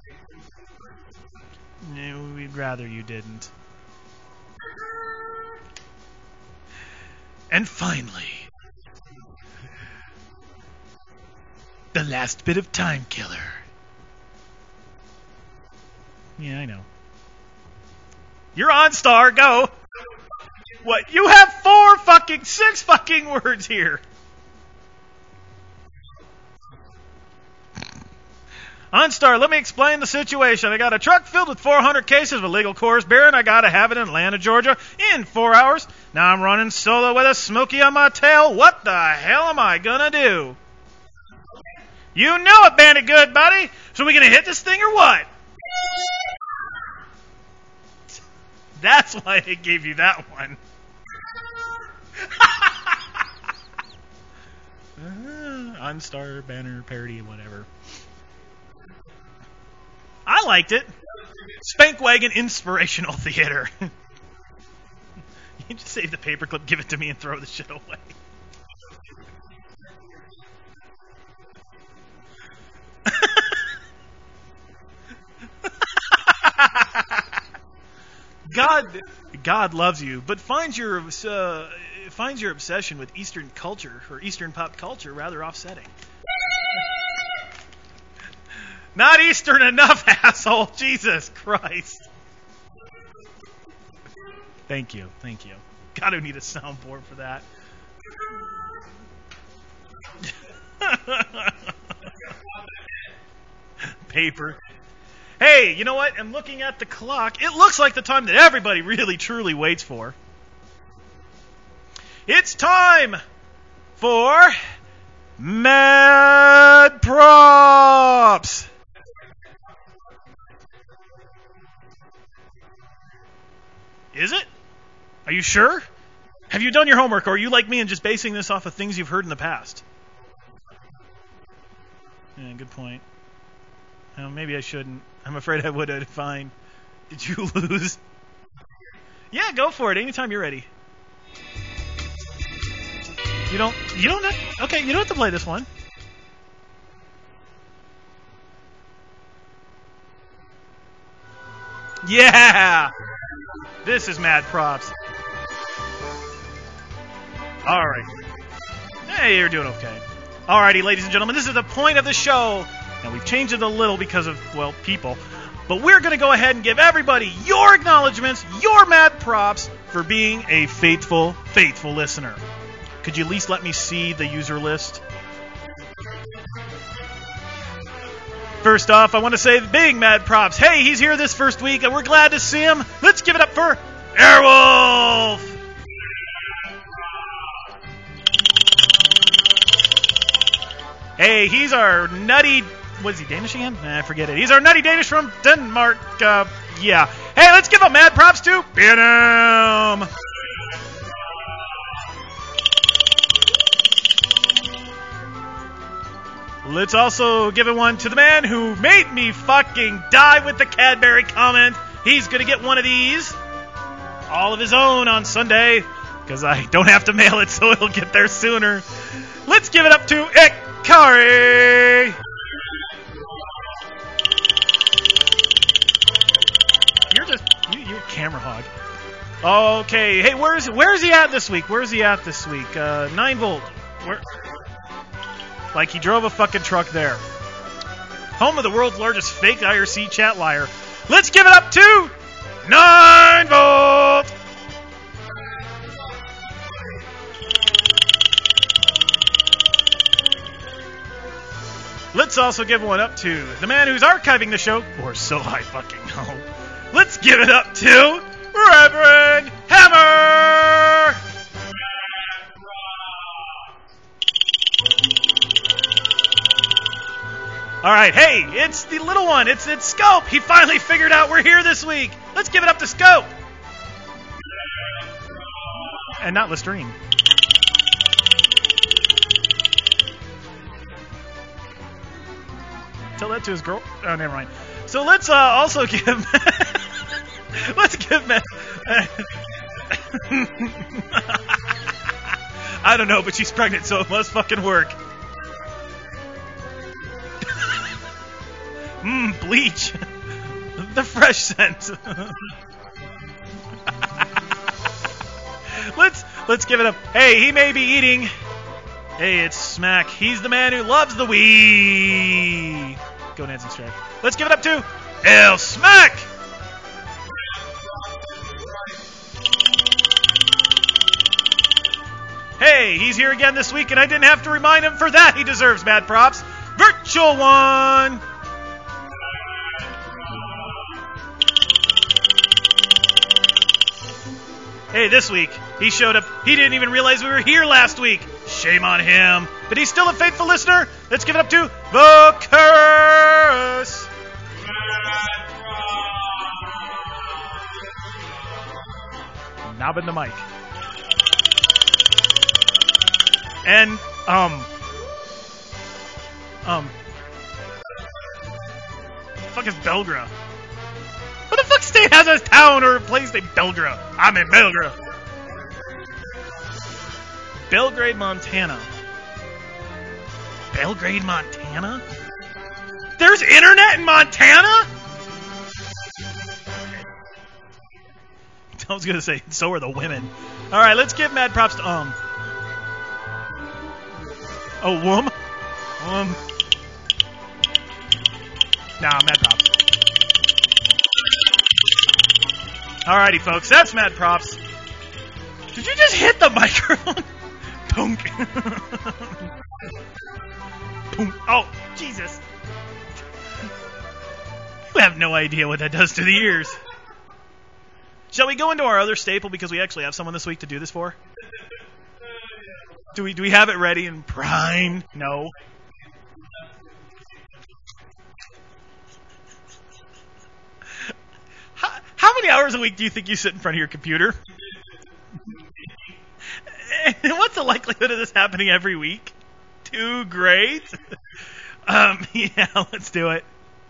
No, we'd rather you didn't. And finally, the last bit of time killer. Yeah, I know. You're on, Star. Go. What? You have four fucking, six fucking words here. OnStar, let me explain the situation. I got a truck filled with four hundred cases of illegal Coors beer, and I got to have it in Atlanta, Georgia in four hours. Now I'm running solo with a Smoky on my tail. What the hell am I going to do? You know it, Bandit Good, buddy. So we going to hit this thing or what? That's why they gave you that one. uh, OnStar, banner, parody, whatever. I liked it. Spankwagon Inspirational Theater. You just save the paperclip, give it to me, and throw the shit away. God, God loves you, but finds your uh, finds your obsession with Eastern culture or Eastern pop culture rather offsetting. Not Eastern enough, asshole! Jesus Christ! Thank you, thank you. Gotta need a soundboard for that. Paper. Hey, you know what? I'm looking at the clock. It looks like the time that everybody really, truly waits for. It's time for Mad Props! Is it? Are you sure? Have you done your homework, or are you like me and just basing this off of things you've heard in the past? Yeah, good point. Well, maybe I shouldn't. I'm afraid I would have. Fine. Did you lose? Yeah, go for it. Anytime you're ready. You don't. You don't have. Okay, you don't have to play this one. Yeah. This is Mad Props. All right. Hey, you're doing okay. Alrighty, ladies and gentlemen, this is the point of the show. Now, we've changed it a little because of, well, people. But we're going to go ahead and give everybody your acknowledgments, your Mad Props, for being a faithful, faithful listener. Could you at least let me see the user list? First off, I want to say big Mad Props. Hey, he's here this first week, and we're glad to see him. Let's give it up for Airwolf! Hey, he's our nutty... What is he, Danish again? Nah, forget it. He's our nutty Danish from Denmark. Uh, yeah. Hey, let's give a Mad Props to B and M! Let's also give it one to the man who made me fucking die with the Cadbury comment. He's going to get one of these. All of his own on Sunday. Because I don't have to mail it, so it'll get there sooner. Let's give it up to Ikari! You're just... You, you're a camera hog. Okay. Hey, where's where's he at this week? Where's he at this week? Uh, nine volt. Where... Like he drove a fucking truck there. Home of the world's largest fake I R C chat liar. Let's give it up to nine volt! Let's also give one up to the man who's archiving the show, or so I fucking know. Let's give it up to Reverend Hammer! Alright, hey, it's the little one. It's it's Scope. He finally figured out we're here this week. Let's give it up to Scope. And not Listerine. Tell that to his girl. Oh, never mind. So let's uh, also give... let's give... Uh, I don't know, but she's pregnant, so it must fucking work. Mmm, bleach. The fresh scent. let's Let's give it up. Hey, he may be eating. Hey, it's Smack. He's the man who loves the Wii. Go Nancy Strike. Let's give it up to El Smack. Hey, he's here again this week, and I didn't have to remind him. For that, he deserves mad props. Virtual One. Hey, this week, he showed up. He didn't even realize we were here last week. Shame on him. But he's still a faithful listener. Let's give it up to the Curse. Knobbing the mic. And, um, um, what the fuck is Belgra? What the fuck state has a town or a place named Belgra? I'm in Belgra. Belgrade, Montana. Belgrade, Montana? There's internet in Montana? I was gonna say, so are the women. Alright, let's give mad props to, um, Oh, Wum? Um. Nah, mad props. Alrighty, folks, that's mad props. Did you just hit the microphone? Punk. Punk. Oh, Jesus. You have no idea what that does to the ears. Shall we go into our other staple because we actually have someone this week to do this for? Do we do we have it ready and primed? No. How, how many hours a week do you think you sit in front of your computer? And what's the likelihood of this happening every week? Too great. um, yeah, let's do it.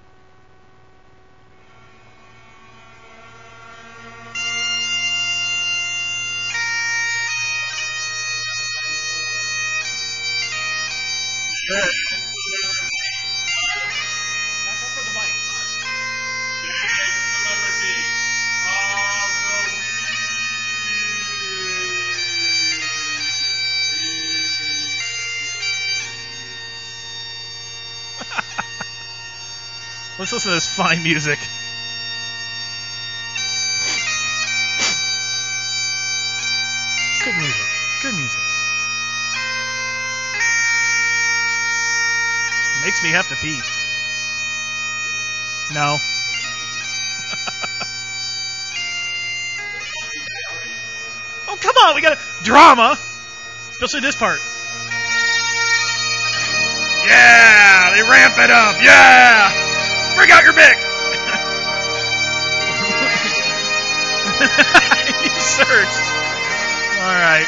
Good. Let's listen to this fine music. Good music. Good music. Makes me have to pee. No. Oh, come on. We got a drama. Especially this part. Yeah. They ramp it up. Yeah. Bring out your Bic. You searched. All right.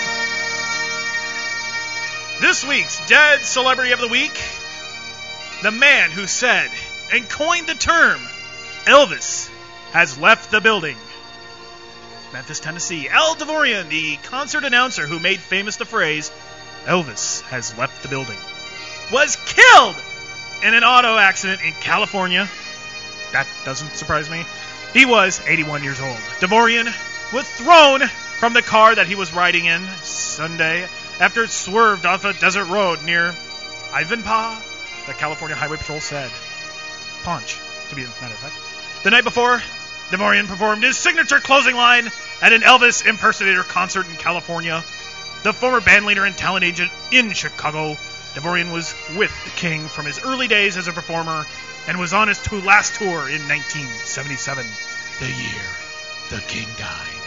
This week's Dead Celebrity of the Week. The man who said and coined the term Elvis has left the building. Memphis, Tennessee. Al Devorian, the concert announcer who made famous the phrase Elvis has left the building, was killed in an auto accident in California. That doesn't surprise me. He was eighty-one years old. Devorian was thrown from the car that he was riding in Sunday after it swerved off a desert road near Ivanpah, the California Highway Patrol said. Punch, to be a matter of fact. The night before, Devorian performed his signature closing line at an Elvis impersonator concert in California. The former bandleader and talent agent in Chicago, Devorian was with the King from his early days as a performer and was on his to- last tour in nineteen seventy-seven, the year the King died.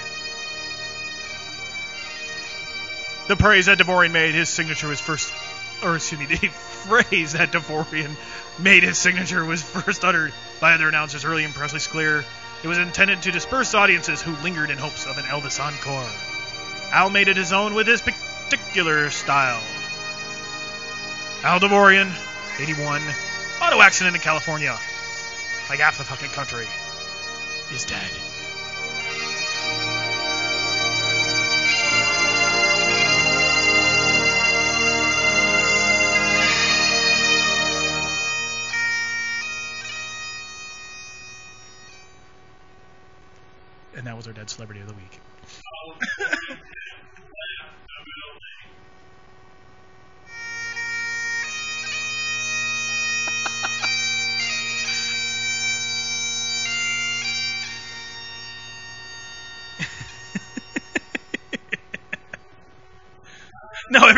The praise that Devorian made his signature was first, or excuse me, the phrase that Devorian made his signature was first uttered by other announcers early in Presley's career. It was intended to disperse audiences who lingered in hopes of an Elvis encore. Al made it his own with his particular style. Al Devorian, eighty-one, auto accident in California, like half the fucking country, is dead. And that was our Dead Celebrity of the Week.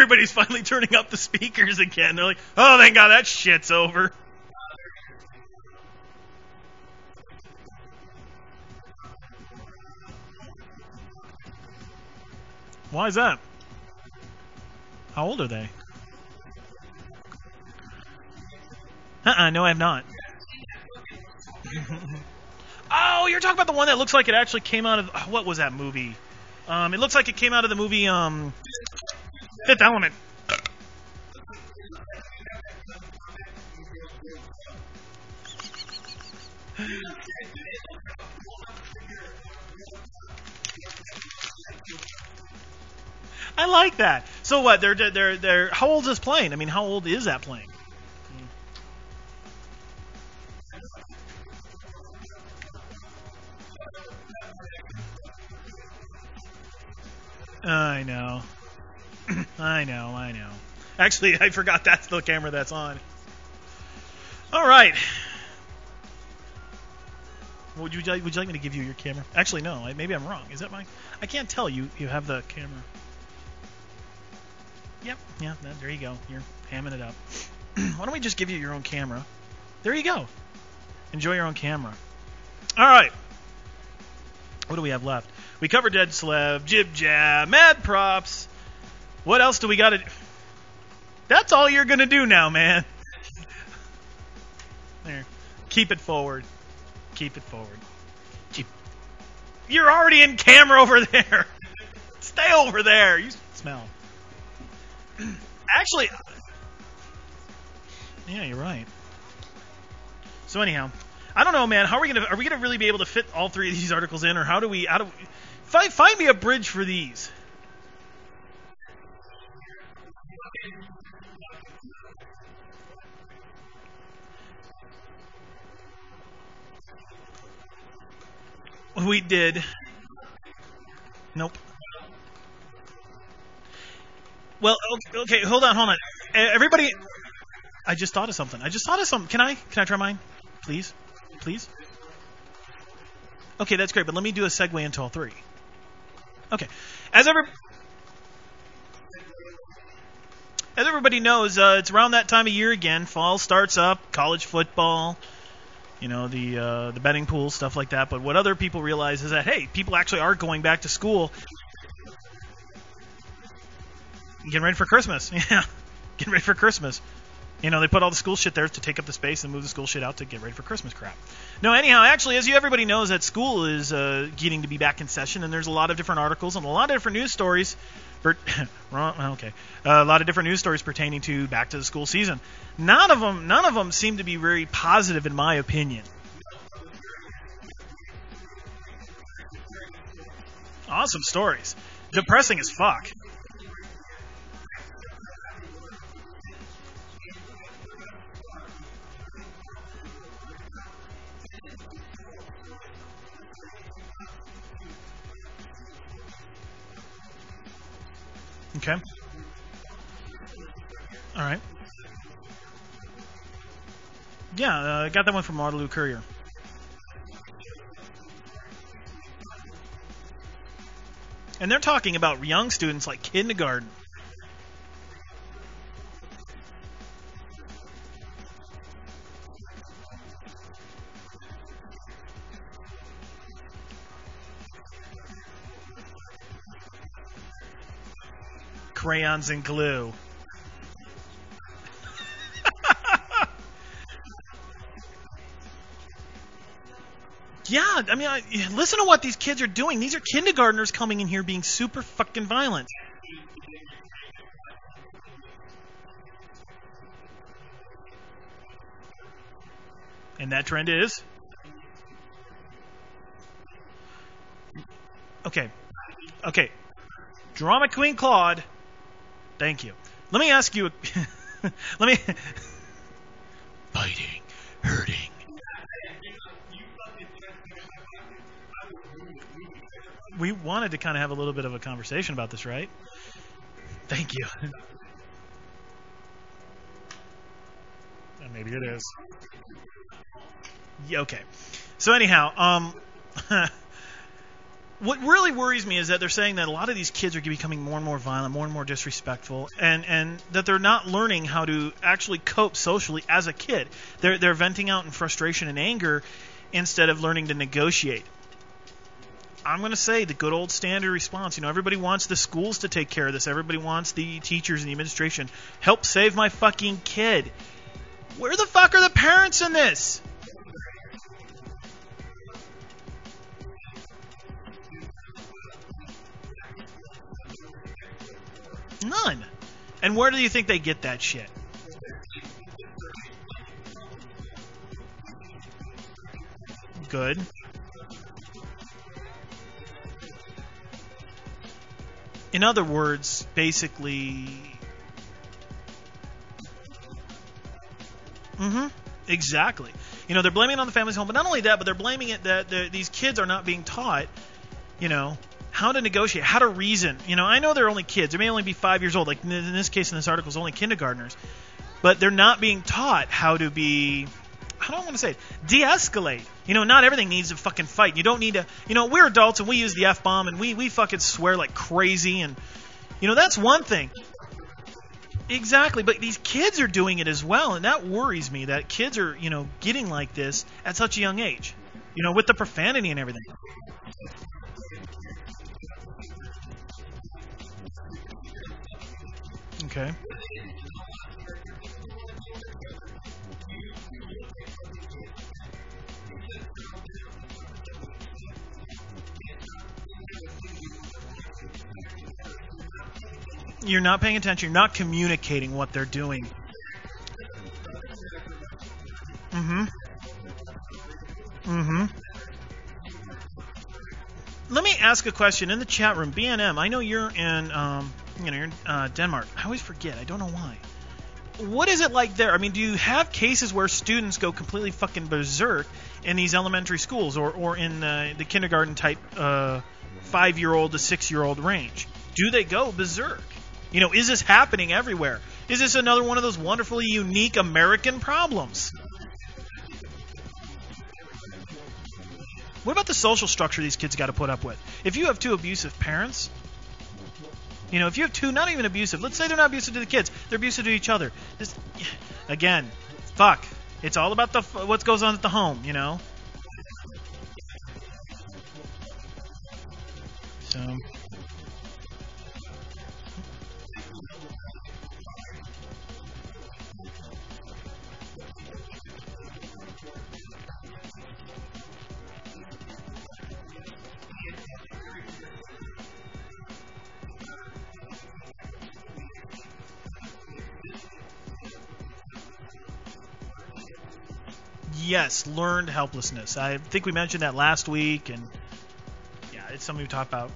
everybody's finally turning up the speakers again. They're like, oh, thank God that shit's over. Why is that? How old are they? Uh-uh, no, I have not. Oh, you're talking about the one that looks like it actually came out of... What was that movie? Um, it looks like it came out of the movie um, Fifth Element. I like that. So what? They're they're they're. How old is this plane? I mean, how old is that plane? I know. I know. I know. Actually, I forgot that's the camera that's on. All right. Would you like, would you like me to give you your camera? Actually, no. I, maybe I'm wrong. Is that mine? I can't tell. You you have the camera. Yep. Yeah. That, there you go. You're hamming it up. Why don't we just give you your own camera? There you go. Enjoy your own camera. All right. What do we have left? We covered Dead Celeb, Jib Jab, Mad Props. What else do we got to do? That's all you're going to do now, man. There. Keep it forward. Keep it forward. Keep. You're already in camera over there. Stay over there. You smell. Actually, yeah, you're right. So anyhow, I don't know, man. How are we gonna are we gonna really be able to fit all three of these articles in, or how do we? How do we, find find me a bridge for these? We did. Nope. Well, okay, okay, hold on, hold on. Everybody, I just thought of something. I just thought of something. Can I? Can I try mine? Please? Please? Okay, that's great, but let me do a segue into all three. Okay. As every, as everybody knows, uh, it's around that time of year again. Fall starts up, college football, you know, the uh, the betting pool, stuff like that. But what other people realize is that, hey, people actually are going back to school. Getting ready for Christmas. Yeah. Getting ready for Christmas. You know, they put all the school shit there to take up the space and move the school shit out to get ready for Christmas crap. No, anyhow, actually, as you everybody knows, that school is uh, getting to be back in session, and there's a lot of different articles and a lot of different news stories. Per- okay, uh, a lot of different news stories pertaining to back to the school season. None of them, none of them seem to be very positive, in my opinion. Awesome stories. Depressing as fuck. Okay. All right. Yeah, I uh, got that one from Waterloo Courier. And they're talking about young students like kindergarten. Crayons and glue. Yeah, I mean, I, listen to what these kids are doing. These are kindergartners coming in here being super fucking violent. And that trend is? Okay. Okay. Drama Queen Claude. Thank you. Let me ask you. A let me. Biting, hurting. We wanted to kind of have a little bit of a conversation about this, right? Thank you. And maybe it is. Yeah, okay. So anyhow, um, what really worries me is that they're saying that a lot of these kids are becoming more and more violent, more and more disrespectful, and, and that they're not learning how to actually cope socially as a kid. They're they're venting out in frustration and anger instead of learning to negotiate. I'm going to say the good old standard response. You know, everybody wants the schools to take care of this. Everybody wants the teachers and the administration. Help save my fucking kid. Where the fuck are the parents in this? None. And where do you think they get that shit? Good. In other words, basically... Mm-hmm. Exactly. You know, they're blaming it on the family's home, but not only that, but they're blaming it that these kids are not being taught, you know, how to negotiate, how to reason. You know, I know they're only kids. They may only be five years old. Like in this case, in this article, it's only kindergartners. But they're not being taught how to be, how do I want to say it, de-escalate. You know, not everything needs a fucking fight. You don't need to, you know, we're adults and we use the F-bomb and we, we fucking swear like crazy. And, you know, that's one thing. Exactly. But these kids are doing it as well. And that worries me that kids are, you know, getting like this at such a young age. You know, with the profanity and everything. Okay. You're not paying attention. You're not communicating what they're doing. Mm-hmm. Mm-hmm. Let me ask a question in the chat room. B N M, I know you're in, um, you know, you're in uh, Denmark. I always forget. I don't know why. What is it like there? I mean, do you have cases where students go completely fucking berserk in these elementary schools or, or in uh, the kindergarten type uh, five-year-old to six-year-old range? Do they go berserk? You know, is this happening everywhere? Is this another one of those wonderfully unique American problems? What about the social structure these kids got to put up with? If you have two abusive parents, you know, if you have two not even abusive, let's say they're not abusive to the kids, they're abusive to each other. This, again, fuck. It's all about the what goes on at the home, you know? So... Yes, learned helplessness. I think we mentioned that last week, and yeah, it's something we talked about.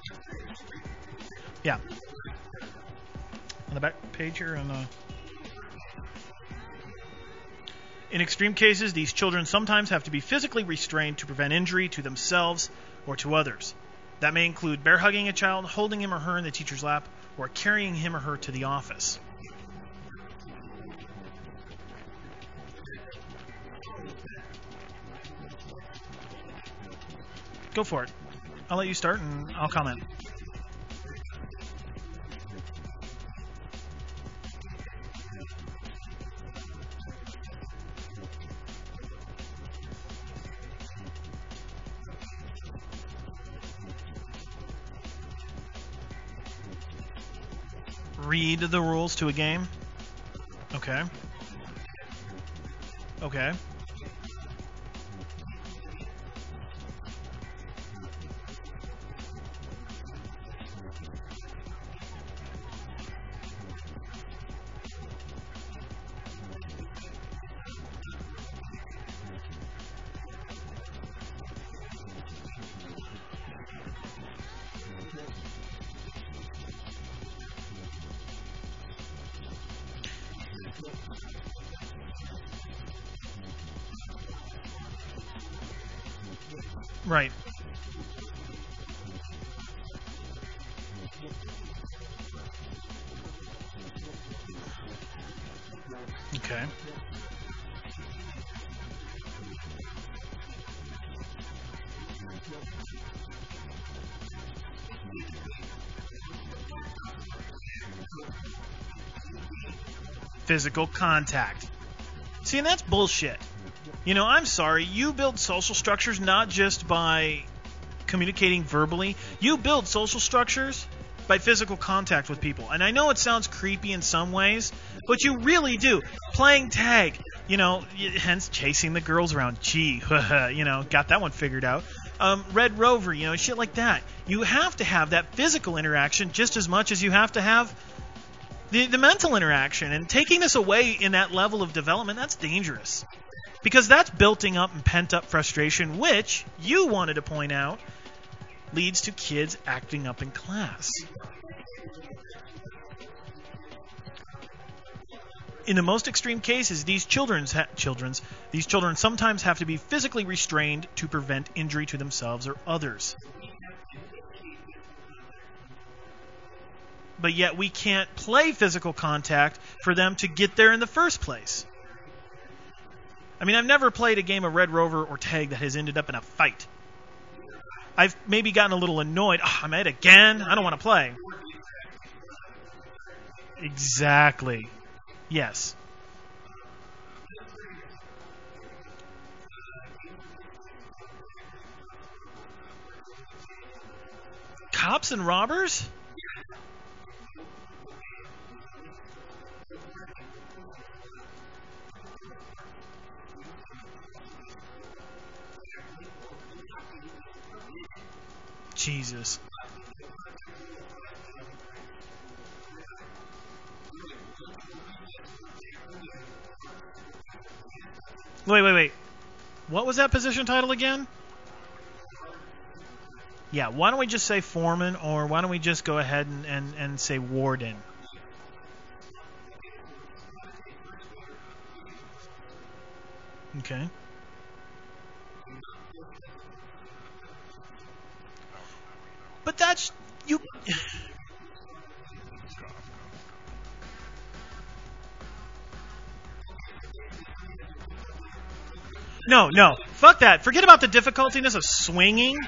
Yeah. On the back page here, on the... In extreme cases, these children sometimes have to be physically restrained to prevent injury to themselves or to others. That may include bear hugging a child, holding him or her in the teacher's lap, or carrying him or her to the office. Go for it. I'll let you start and I'll comment. Read the rules to a game. Okay. Okay. Right. Okay. Physical contact. See, and that's bullshit. You know, I'm sorry, you build social structures not just by communicating verbally. You build social structures by physical contact with people. And I know it sounds creepy in some ways, but you really do. Playing tag, you know, hence chasing the girls around. Gee, you know, got that one figured out. Um, Red Rover, you know, shit like that. You have to have that physical interaction just as much as you have to have the, the mental interaction. And taking this away in that level of development, that's dangerous. Because that's building up and pent-up frustration, which, you wanted to point out, leads to kids acting up in class. In the most extreme cases, these children's ha- children's these children sometimes have to be physically restrained to prevent injury to themselves or others. But yet we can't play physical contact for them to get there in the first place. I mean, I've never played a game of Red Rover or Tag that has ended up in a fight. I've maybe gotten a little annoyed. Oh, I'm at it again. I don't want to play. Exactly. Yes. Cops and robbers? Jesus. Wait, wait, wait. What was that position title again? Yeah, why don't we just say foreman, or why don't we just go ahead and, and, and say warden? Okay. But that's... you. No, no. Fuck that. Forget about the difficultiness of swinging.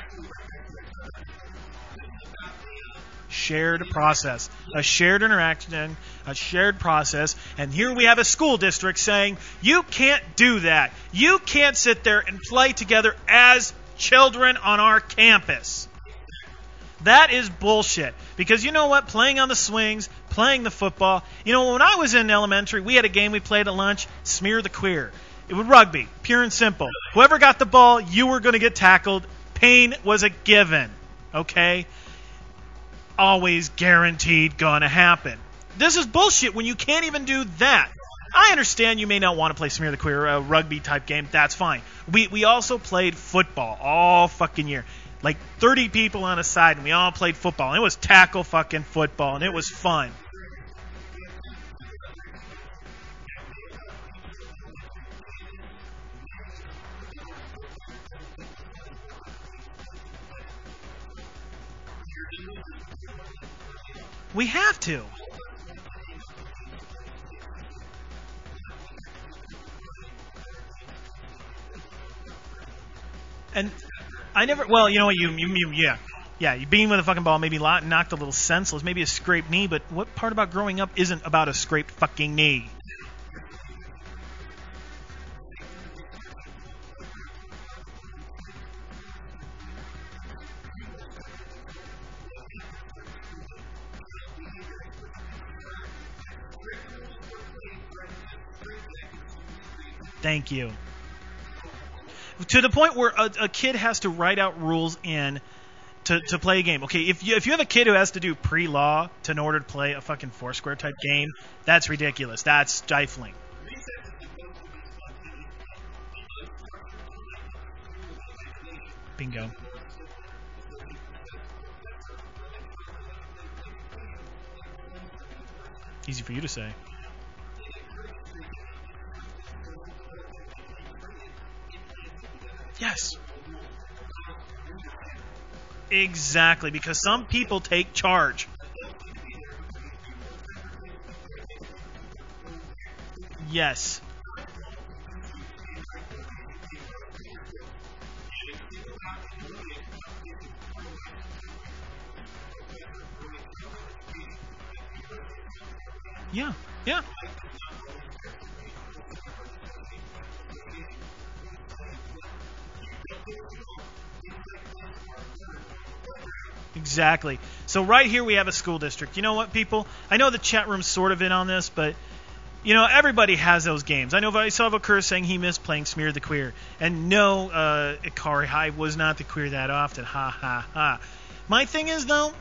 Shared process. A shared interaction, a shared process. And here we have a school district saying, you can't do that. You can't sit there and play together as children on our campus. That is bullshit. Because you know what? Playing on the swings, playing the football. You know, when I was in elementary, we had a game we played at lunch, Smear the Queer. It was rugby, pure and simple. Whoever got the ball, you were going to get tackled. Pain was a given. Okay? Always guaranteed going to happen. This is bullshit when you can't even do that. I understand you may not want to play Smear the Queer, a rugby type game. That's fine. We we also played football all fucking year. Like thirty people on a side, and we all played football. And it was tackle fucking football, and it was fun. We have to. And I never, well, you know what, you, you, you yeah. Yeah, you being with a fucking ball, maybe knocked a little senseless, maybe a scraped knee, but what part about growing up isn't about a scraped fucking knee? Thank you. To the point where a, a kid has to write out rules in to, to play a game. Okay, if you if you have a kid who has to do pre-law to in order to play a fucking Foursquare type game, that's ridiculous. That's stifling. Bingo. Easy for you to say. Yes. Exactly, because some people take charge. Yes. Yeah, yeah. Exactly. So right here we have a school district. You know what, people? I know the chat room's sort of in on this, but you know, everybody has those games. I know I saw Vakur saying he missed playing Smear the Queer. And no, uh, Ikari, I was not the queer that often. Ha, ha, ha. My thing is, though,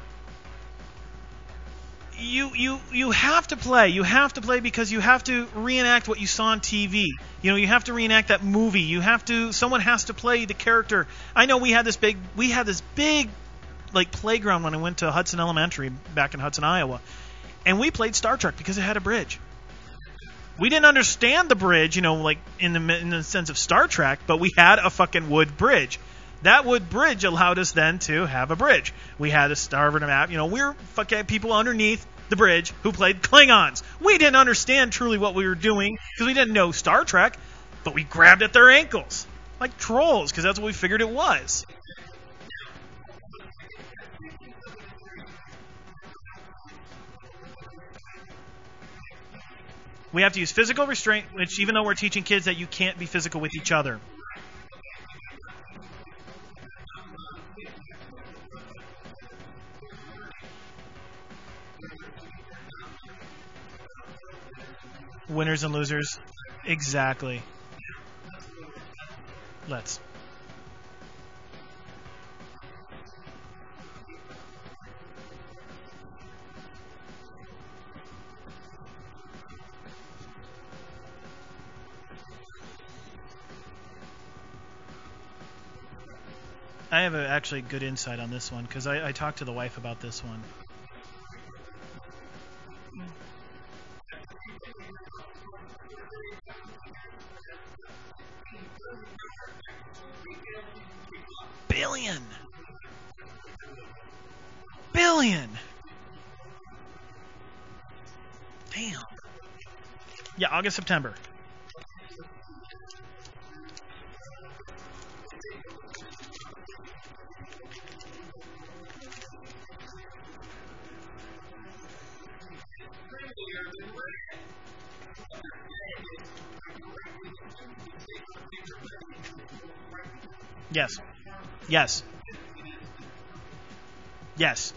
you you you have to play. You have to play because you have to reenact what you saw on T V. You know, you have to reenact that movie. You have to, someone has to play the character. I know we had this big, we had this big, like, playground when I went to Hudson Elementary back in Hudson, Iowa. And we played Star Trek because it had a bridge. We didn't understand the bridge, you know, like in the in the sense of Star Trek, but we had a fucking wood bridge. That wood bridge allowed us then to have a bridge. We had a starboard map. You know, we were fucking people underneath the bridge who played Klingons. We didn't understand truly what we were doing because we didn't know Star Trek, but we grabbed at their ankles like trolls because that's what we figured it was. We have to use physical restraint, which even though we're teaching kids that you can't be physical with each other. Winners and losers. Exactly. Let's. I have a, actually good insight on this one because I, I talked to the wife about this one. Billion! Billion! Damn. Yeah, August, September. Yes. Yes. Yes.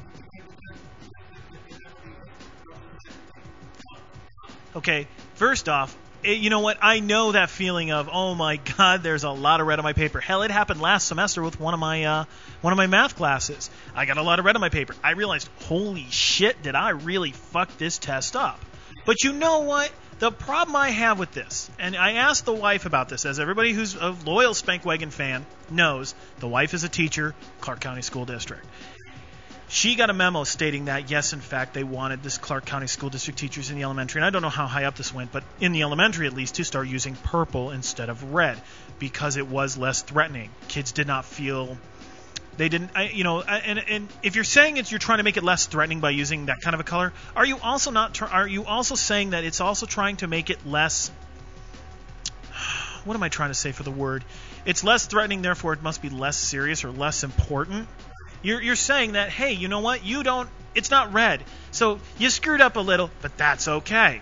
Okay, first off, it, you know what? I know that feeling of, oh my God, there's a lot of red on my paper. Hell, it happened last semester with one of my uh, one of my math classes. I got a lot of red on my paper. I realized, holy shit, did I really fuck this test up? But you know what? The problem I have with this, and I asked the wife about this, as everybody who's a loyal Spankwagon fan knows, the wife is a teacher, Clark County School District. She got a memo stating that, yes, in fact, they wanted this Clark County School District teachers in the elementary, and I don't know how high up this went, but in the elementary at least, to start using purple instead of red, because it was less threatening. Kids did not feel... They didn't, I, you know, and and if you're saying it's you're trying to make it less threatening by using that kind of a color, are you also not? Tr- are you also saying that it's also trying to make it less? What am I trying to say for the word? It's less threatening, therefore it must be less serious or less important. You're you're saying that, hey, you know what? You don't. It's not red, so you screwed up a little, but that's okay.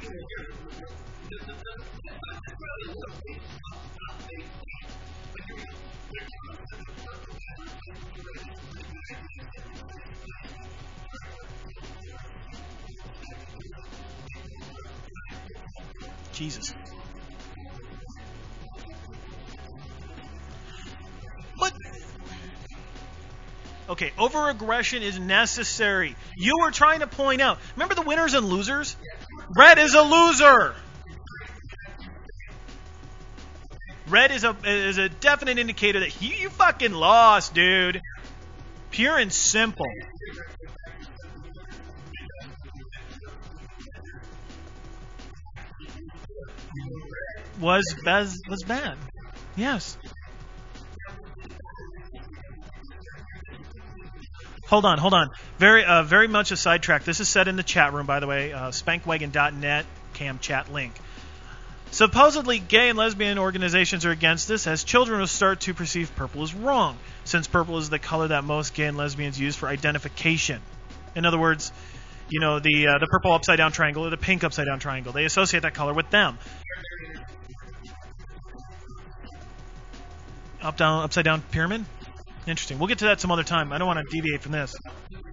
Jesus. But, okay, over-aggression is necessary. You were trying to point out, remember the winners and losers? Red is a loser. Red is a is a definite indicator that you, you fucking lost, dude. Pure and simple. Was bad, was bad. Yes. Hold on, hold on. Very, uh, very much a sidetrack. This is said in the chat room, by the way. Uh, Spankwagon dot net cam chat link. Supposedly, gay and lesbian organizations are against this, as children will start to perceive purple as wrong, since purple is the color that most gay and lesbians use for identification. In other words, you know, the uh, the purple upside down triangle or the pink upside down triangle. They associate that color with them. Up down upside down pyramid. Interesting. We'll get to that some other time. I don't want to deviate from this.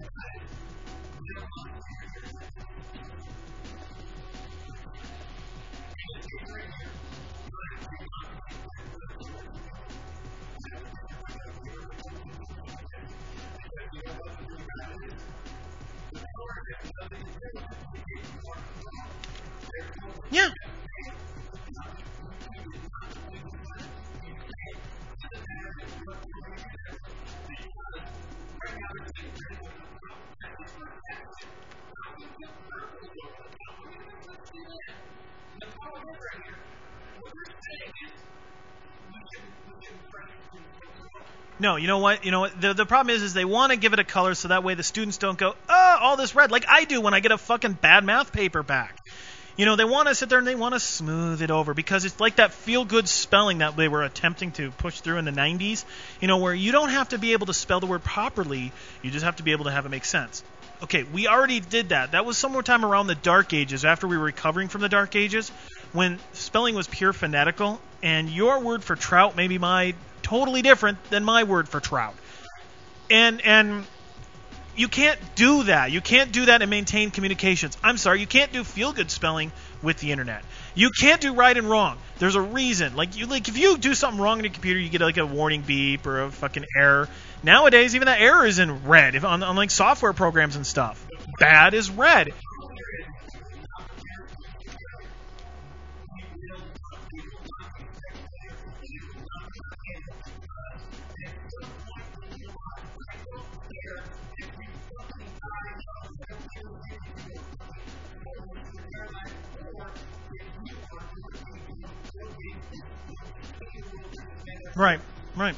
Yeah. No, you know what? You know what? The the problem is, is they want to give it a color so that way the students don't go, oh, all this red, like I do when I get a fucking bad math paper back. You know, they want to sit there and they want to smooth it over because it's like that feel-good spelling that they were attempting to push through in the nineties, you know, where you don't have to be able to spell the word properly, you just have to be able to have it make sense. Okay, we already did that. That was somewhere time around the Dark Ages, after we were recovering from the Dark Ages, when spelling was pure phonetical, and your word for trout may be my totally different than my word for trout. And and you can't do that. You can't do that and maintain communications. I'm sorry, you can't do feel-good spelling with the internet. You can't do right and wrong. There's a reason. Like you, like if you do something wrong on your computer, you get like a warning beep or a fucking error. Nowadays, even that error is in red if on, on like software programs and stuff. Bad is red. Right, right.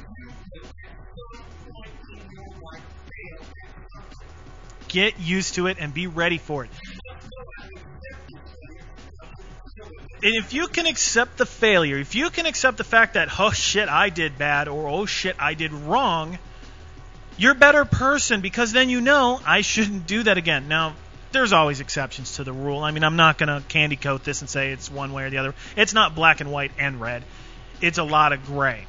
Get used to it and be ready for it. And if you can accept the failure, if you can accept the fact that, oh shit, I did bad, or oh shit, I did wrong, you're a better person because then you know I shouldn't do that again. Now, there's always exceptions to the rule. I mean, I'm not going to candy coat this and say it's one way or the other. It's not black and white and red. It's a lot of gray.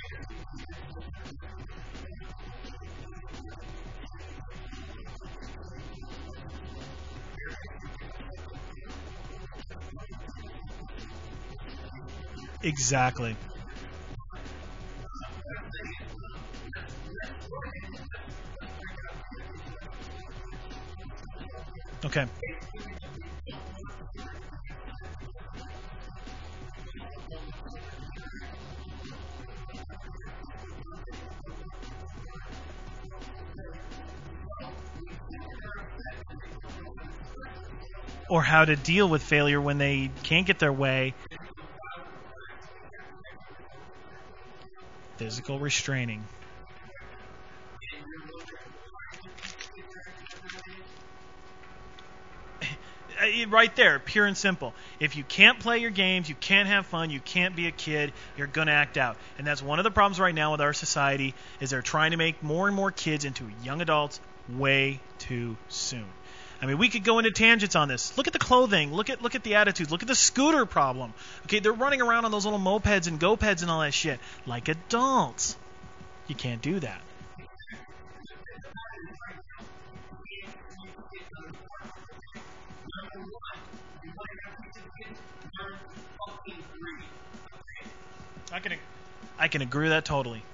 Exactly. Okay. Or how to deal with failure when they can't get their way. Physical restraining. Right there, pure and simple. If you can't play your games, you can't have fun, you can't be a kid, you're going to act out. And that's one of the problems right now with our society is they're trying to make more and more kids into young adults way too soon. I mean, we could go into tangents on this. Look at the clothing. Look at look at the attitudes. Look at the scooter problem. Okay, they're running around on those little mopeds and go-peds and all that shit like adults. You can't do that. I can I can agree with that totally.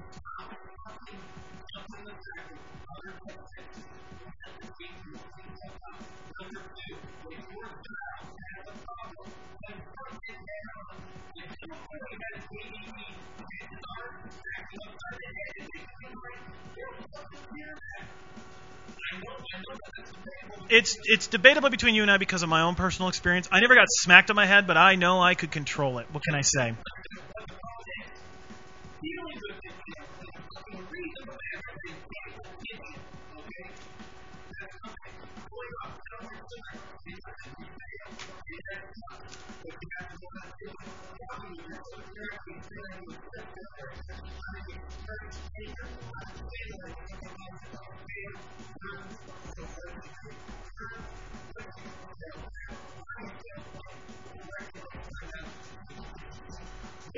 It's it's debatable between you and I because of my own personal experience. I never got smacked on my head, but I know I could control it. What can I say?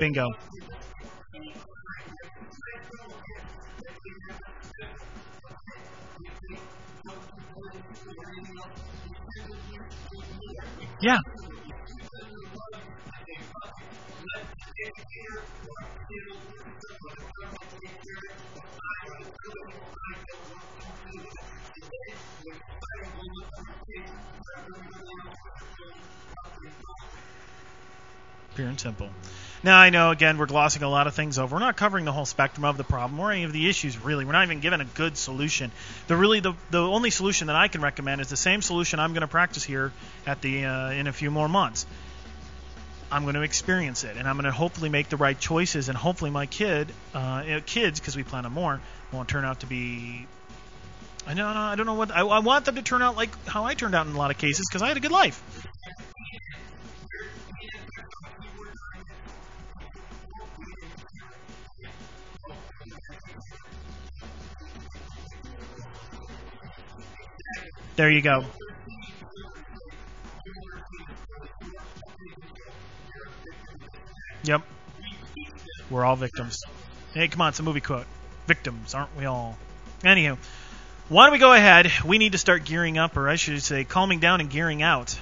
Bingo. Yeah. Pure and simple. Now, I know, again, we're glossing a lot of things over. We're not covering the whole spectrum of the problem or any of the issues, really. We're not even given a good solution. The really, the, the only solution that I can recommend is the same solution I'm going to practice here at the uh, in a few more months. I'm going to experience it, and I'm going to hopefully make the right choices, and hopefully my kid, uh, kids, because we plan on more, won't turn out to be... I don't know, I don't know what... I, I want them to turn out like how I turned out in a lot of cases, because I had a good life. There you go. Yep. We're all victims. Hey, come on, it's a movie quote. Victims, aren't we all? Anywho, why don't we go ahead? We need to start gearing up, or I should say calming down and gearing out.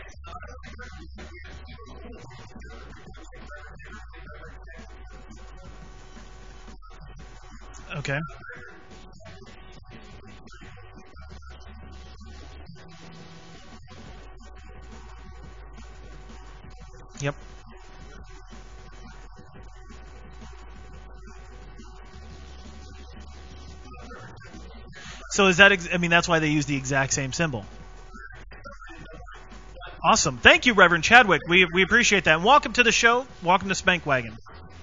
Okay. Yep. So is that, ex- I mean, that's why they use the exact same symbol. Awesome. Thank you, Reverend Chadwick. We we appreciate that. And welcome to the show. Welcome to Spank Wagon.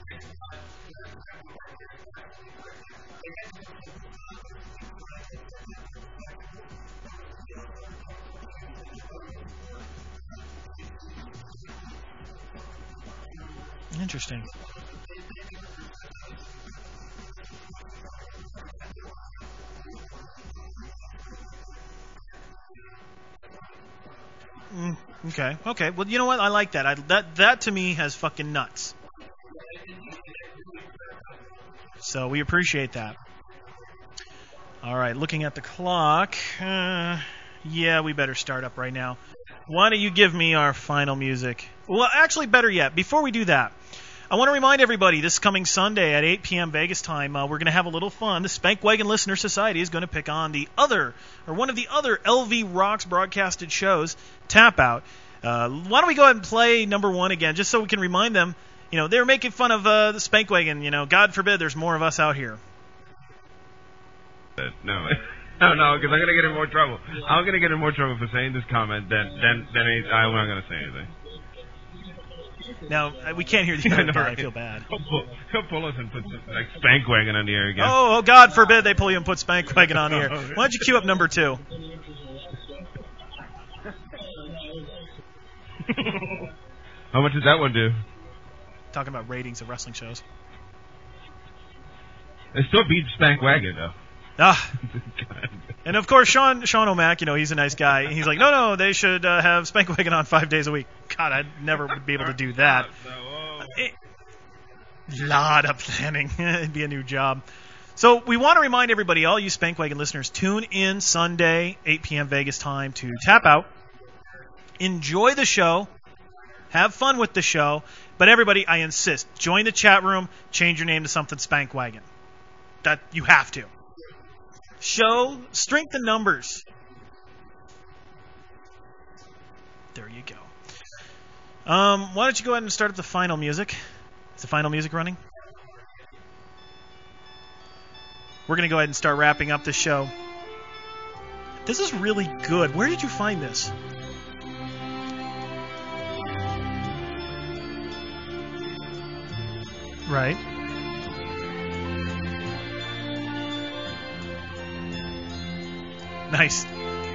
Interesting. Mm, okay. Okay. Well, you know what? I like that. I, that that to me has fucking nuts. So we appreciate that. All right. Looking at the clock. Uh, yeah, we better start up right now. Why don't you give me our final music? Well, actually, better yet, before we do that, I want to remind everybody this coming Sunday at eight p.m. Vegas time, uh, we're going to have a little fun. The Spank Wagon Listener Society is going to pick on the other, or one of the other L V Rocks broadcasted shows, Tap Out. Uh, why don't we go ahead and play number one again, just so we can remind them, you know, they're making fun of uh, the Spank Wagon. You know, God forbid there's more of us out here. Uh, no. No, no, because I'm going to get in more trouble. I'm going to get in more trouble for saying this comment than than than any, I'm not going to say anything. Now, we can't hear the other guy. I feel bad. He'll pull, he'll pull us and put like Spank Wagon on the air again. Oh, oh, God forbid they pull you and put Spank Wagon on the air. Why don't you cue up number two? How much did that one do? Talking about ratings of wrestling shows. It still beats Spank Wagon, though. Ah. And of course, Sean Sean O'Mac, you know, he's a nice guy. He's like, no, no, they should uh, have Spank Wagon on five days a week. God, I never would be able to do that. A lot of planning. It'd be a new job. So we want to remind everybody, all you Spank Wagon listeners, tune in Sunday, eight p.m. Vegas time to Tap Out. Enjoy the show. Have fun with the show. But everybody, I insist, join the chat room. Change your name to something Spank Wagon. That you have to. Show strength in numbers. There you go. Um, why don't you go ahead and start up the final music? Is the final music running? We're going to go ahead and start wrapping up the show. This is really good. Where did you find this? Right. Nice.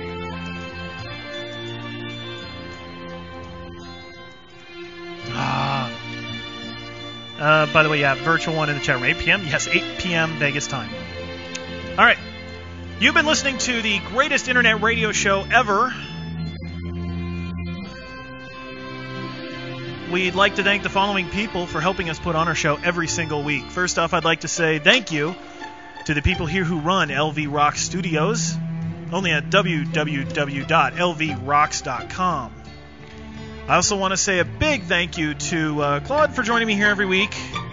Ah. Uh, by the way, yeah, virtual one in the chat room. eight p.m. Yes, eight p.m. Vegas time. All right. You've been listening to the greatest internet radio show ever. we'd like to thank the following people for helping us put on our show every single week. First off, I'd like to say thank you to the people here who run L V Rock Studios, only at w w w dot l v rocks dot com. I also want to say a big thank you to uh, Claude for joining me here every week.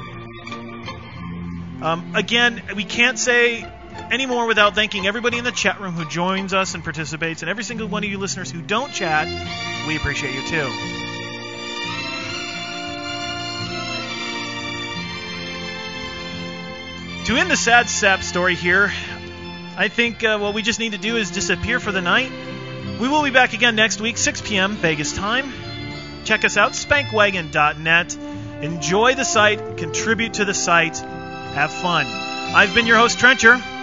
Um, again, we can't say any more without thanking everybody in the chat room who joins us and participates, and every single one of you listeners who don't chat, we appreciate you too. To end the sad sap story here, I think uh, what we just need to do is disappear for the night. We will be back again next week, six p.m. Vegas time. Check us out, spankwagon dot net. Enjoy the site, contribute to the site, have fun. I've been your host, Trencher.